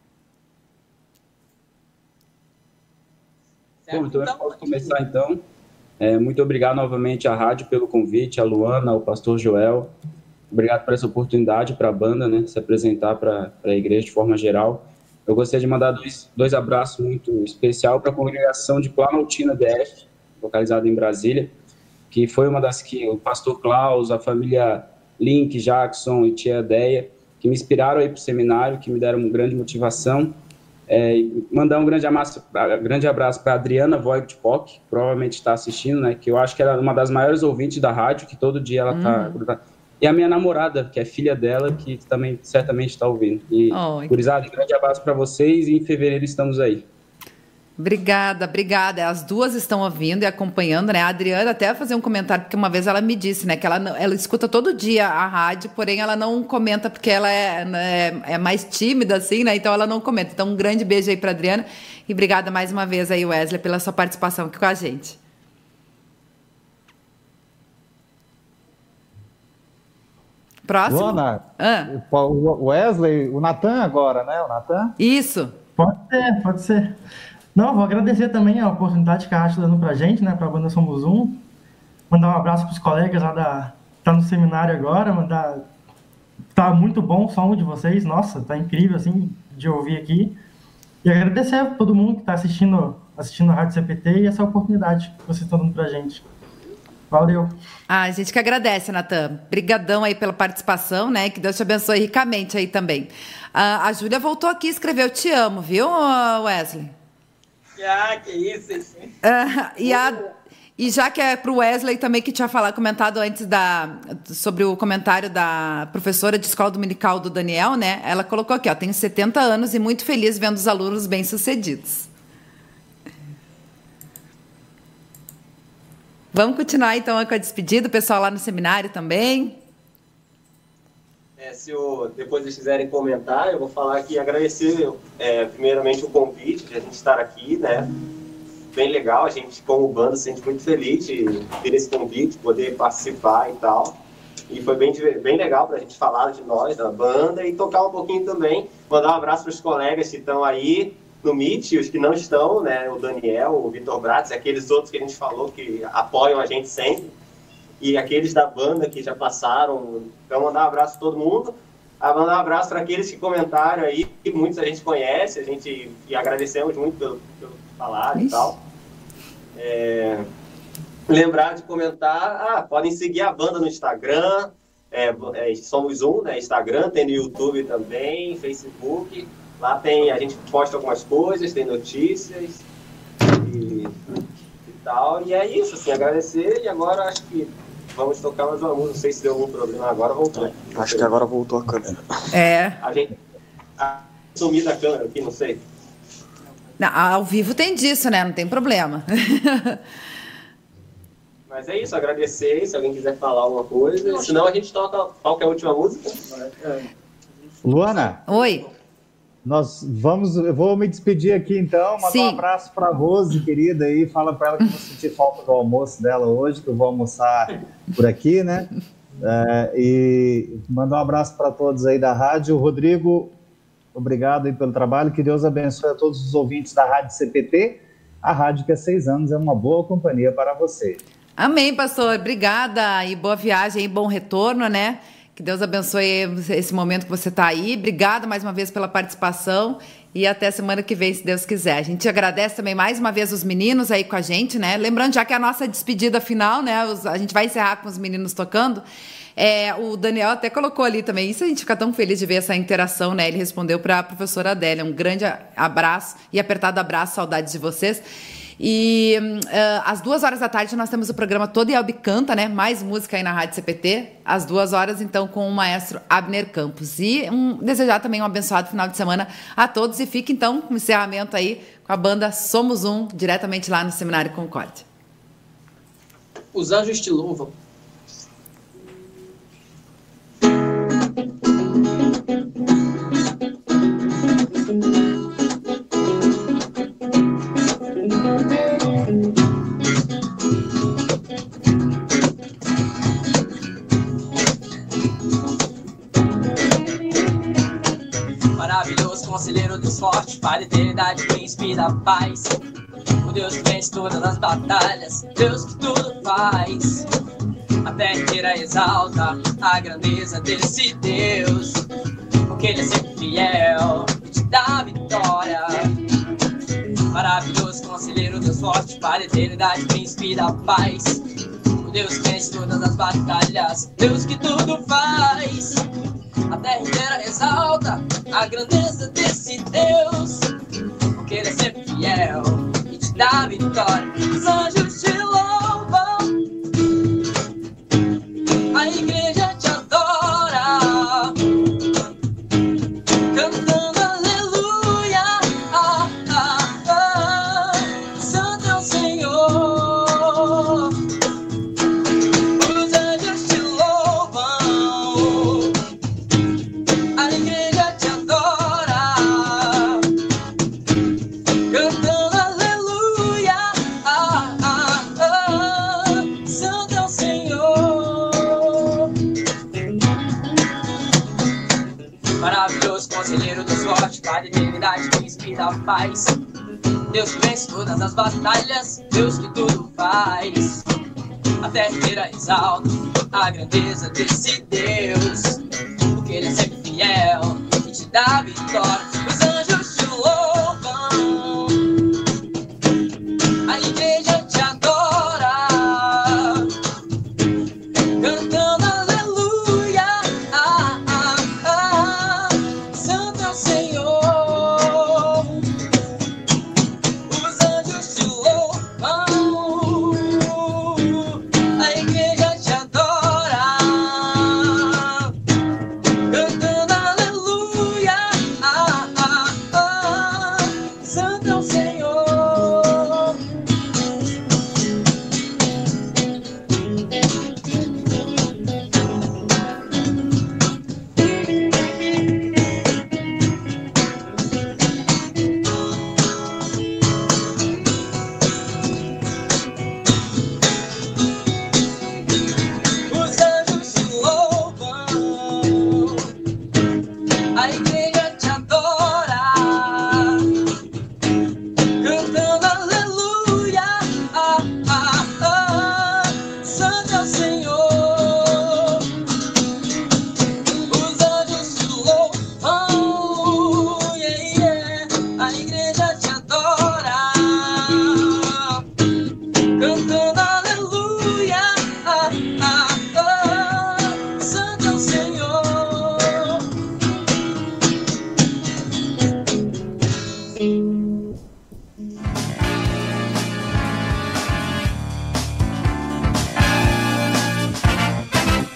Bom, então eu posso começar então. É, muito obrigado novamente à rádio pelo convite, a Luana, ao pastor Joel. Obrigado por essa oportunidade para a banda, né, se apresentar para a igreja de forma geral. Eu gostaria de mandar dois, dois abraços muito especial para a congregação de Planaltina D F, localizada em Brasília, que foi uma das que o pastor Klaus, a família Link, Jackson e tia Deia, que me inspiraram aí para o seminário, que me deram uma grande motivação. É, mandar um grande abraço, grande abraço para a Adriana Voigt-Pock, que provavelmente está assistindo, né, que eu acho que ela é uma das maiores ouvintes da rádio, que todo dia ela está... Hum. E a minha namorada, que é filha dela, que também certamente está ouvindo. E, oh, gurizada, um grande abraço para vocês, e em fevereiro estamos aí. Obrigada, obrigada. As duas estão ouvindo e acompanhando, né? A Adriana até vai fazer um comentário, porque uma vez ela me disse, né, que ela, ela escuta todo dia a rádio, porém ela não comenta porque ela é, né, é mais tímida, assim, né? Então ela não comenta. Então um grande beijo aí para Adriana e obrigada mais uma vez aí, Wesley, pela sua participação aqui com a gente. Próximo. Luana, ah. o Wesley, o Natan agora, né? O Natan? Isso. Pode ser, pode ser. Não, vou agradecer também a oportunidade que a rádio está dando para a gente, né, para a banda Somos Um. Mandar um abraço para os colegas lá da... Tá no seminário agora, mandar... Tá muito bom o som de vocês, nossa, tá incrível, assim, de ouvir aqui. E agradecer a todo mundo que está assistindo, assistindo a Rádio C P T e essa oportunidade que vocês estão dando para a gente. Valeu. Ah, a gente que agradece, Natan. Brigadão aí pela participação, né? Que Deus te abençoe ricamente aí também. Ah, a Júlia voltou aqui e escreveu Te Amo, viu, Wesley? Ah, que isso, isso. Ah, e, a, e já que é para o Wesley também, que tinha falado, comentado antes da, sobre o comentário da professora de escola dominical do Daniel, né? Ela colocou aqui, ó, tenho setenta anos e muito feliz vendo os alunos bem-sucedidos. Vamos continuar então com a despedida, o pessoal lá no seminário também. É, se o, depois eles quiserem comentar, eu vou falar aqui, agradecer é, primeiramente o convite de a gente estar aqui, né? Bem legal, a gente como banda se sente muito feliz de ter esse convite, poder participar e tal. E foi bem, bem legal para a gente falar de nós, da banda, e tocar um pouquinho também. Mandar um abraço para os colegas que estão aí no Meet, os que não estão, né? O Daniel, o Vitor Bratz, aqueles outros que a gente falou que apoiam a gente sempre. E aqueles da banda que já passaram. Então, mandar um abraço para todo mundo. A mandar um abraço para aqueles que comentaram aí, que muitos a gente conhece, a gente, e agradecemos muito pelo, pelo falar e tal. É... Lembrar de comentar, ah, podem seguir a banda no Instagram, é, é, Somos Um, né, Instagram, tem no YouTube também, Facebook, lá tem, a gente posta algumas coisas, tem notícias e, e tal, e é isso, assim, agradecer, e agora acho que vamos tocar mais uma música, não sei se deu algum problema agora, voltou. Acho que agora voltou a câmera. É. A gente, a, sumir da câmera aqui, não sei. Não, ao vivo tem disso, né, não tem problema. Mas é isso, agradecer, se alguém quiser falar alguma coisa. Senão a gente toca qual que é a última música. Luana. Oi. Nós vamos, eu vou me despedir aqui então, mandar Sim. um abraço para a Rose, querida, aí, fala para ela que eu vou sentir falta do almoço dela hoje, que eu vou almoçar por aqui, né? É, e mandar um abraço para todos aí da rádio. Rodrigo, obrigado aí pelo trabalho, que Deus abençoe a todos os ouvintes da Rádio C P T, a rádio que há seis anos é uma boa companhia para você. Amém, pastor. Obrigada e boa viagem e bom retorno, né? Que Deus abençoe esse momento que você está aí. Obrigada mais uma vez pela participação e até semana que vem, se Deus quiser. A gente agradece também mais uma vez os meninos aí com a gente, né? Lembrando já que a nossa despedida final, né? Os, a gente vai encerrar com os meninos tocando. É, o Daniel até colocou ali também. Isso a gente fica tão feliz de ver essa interação, né? Ele respondeu para a professora Adélia. Um grande abraço e apertado abraço, saudades de vocês. E uh, às duas horas da tarde nós temos o programa Todo Ielbe Canta, né? Mais música aí na Rádio C P T. Às duas horas, então, com o maestro Abner Campos. E um, desejar também um abençoado final de semana a todos. E fique, então, com o encerramento aí com a banda Somos Um, diretamente lá no Seminário Concórdia. Os anjos te louvam. Maravilhoso conselheiro, Deus forte, Pai da eternidade, príncipe da paz. O Deus que vence todas as batalhas, Deus que tudo faz. A terra inteira exalta a grandeza desse Deus, porque Ele é sempre fiel e te dá vitória. Maravilhoso conselheiro, Deus forte, Pai da eternidade, príncipe da paz. O Deus que vence todas as batalhas, Deus que tudo faz. A terra inteira exalta a grandeza desse Deus, porque Ele é sempre fiel e te dá vitória. Os anjos te louvam, a igreja te adora, cantando aleluia, ah, ah, ah, Santo é o Senhor. Os anjos te louvam, a igreja te adora, cantando aleluia, ah, ah, ah, Santo é o Senhor. Maravilhoso conselheiro, Deus forte, Pai da eternidade, príncipe da paz. Deus que vence todas as batalhas, Deus que tudo faz. A terra inteira exalta a grandeza desse Deus,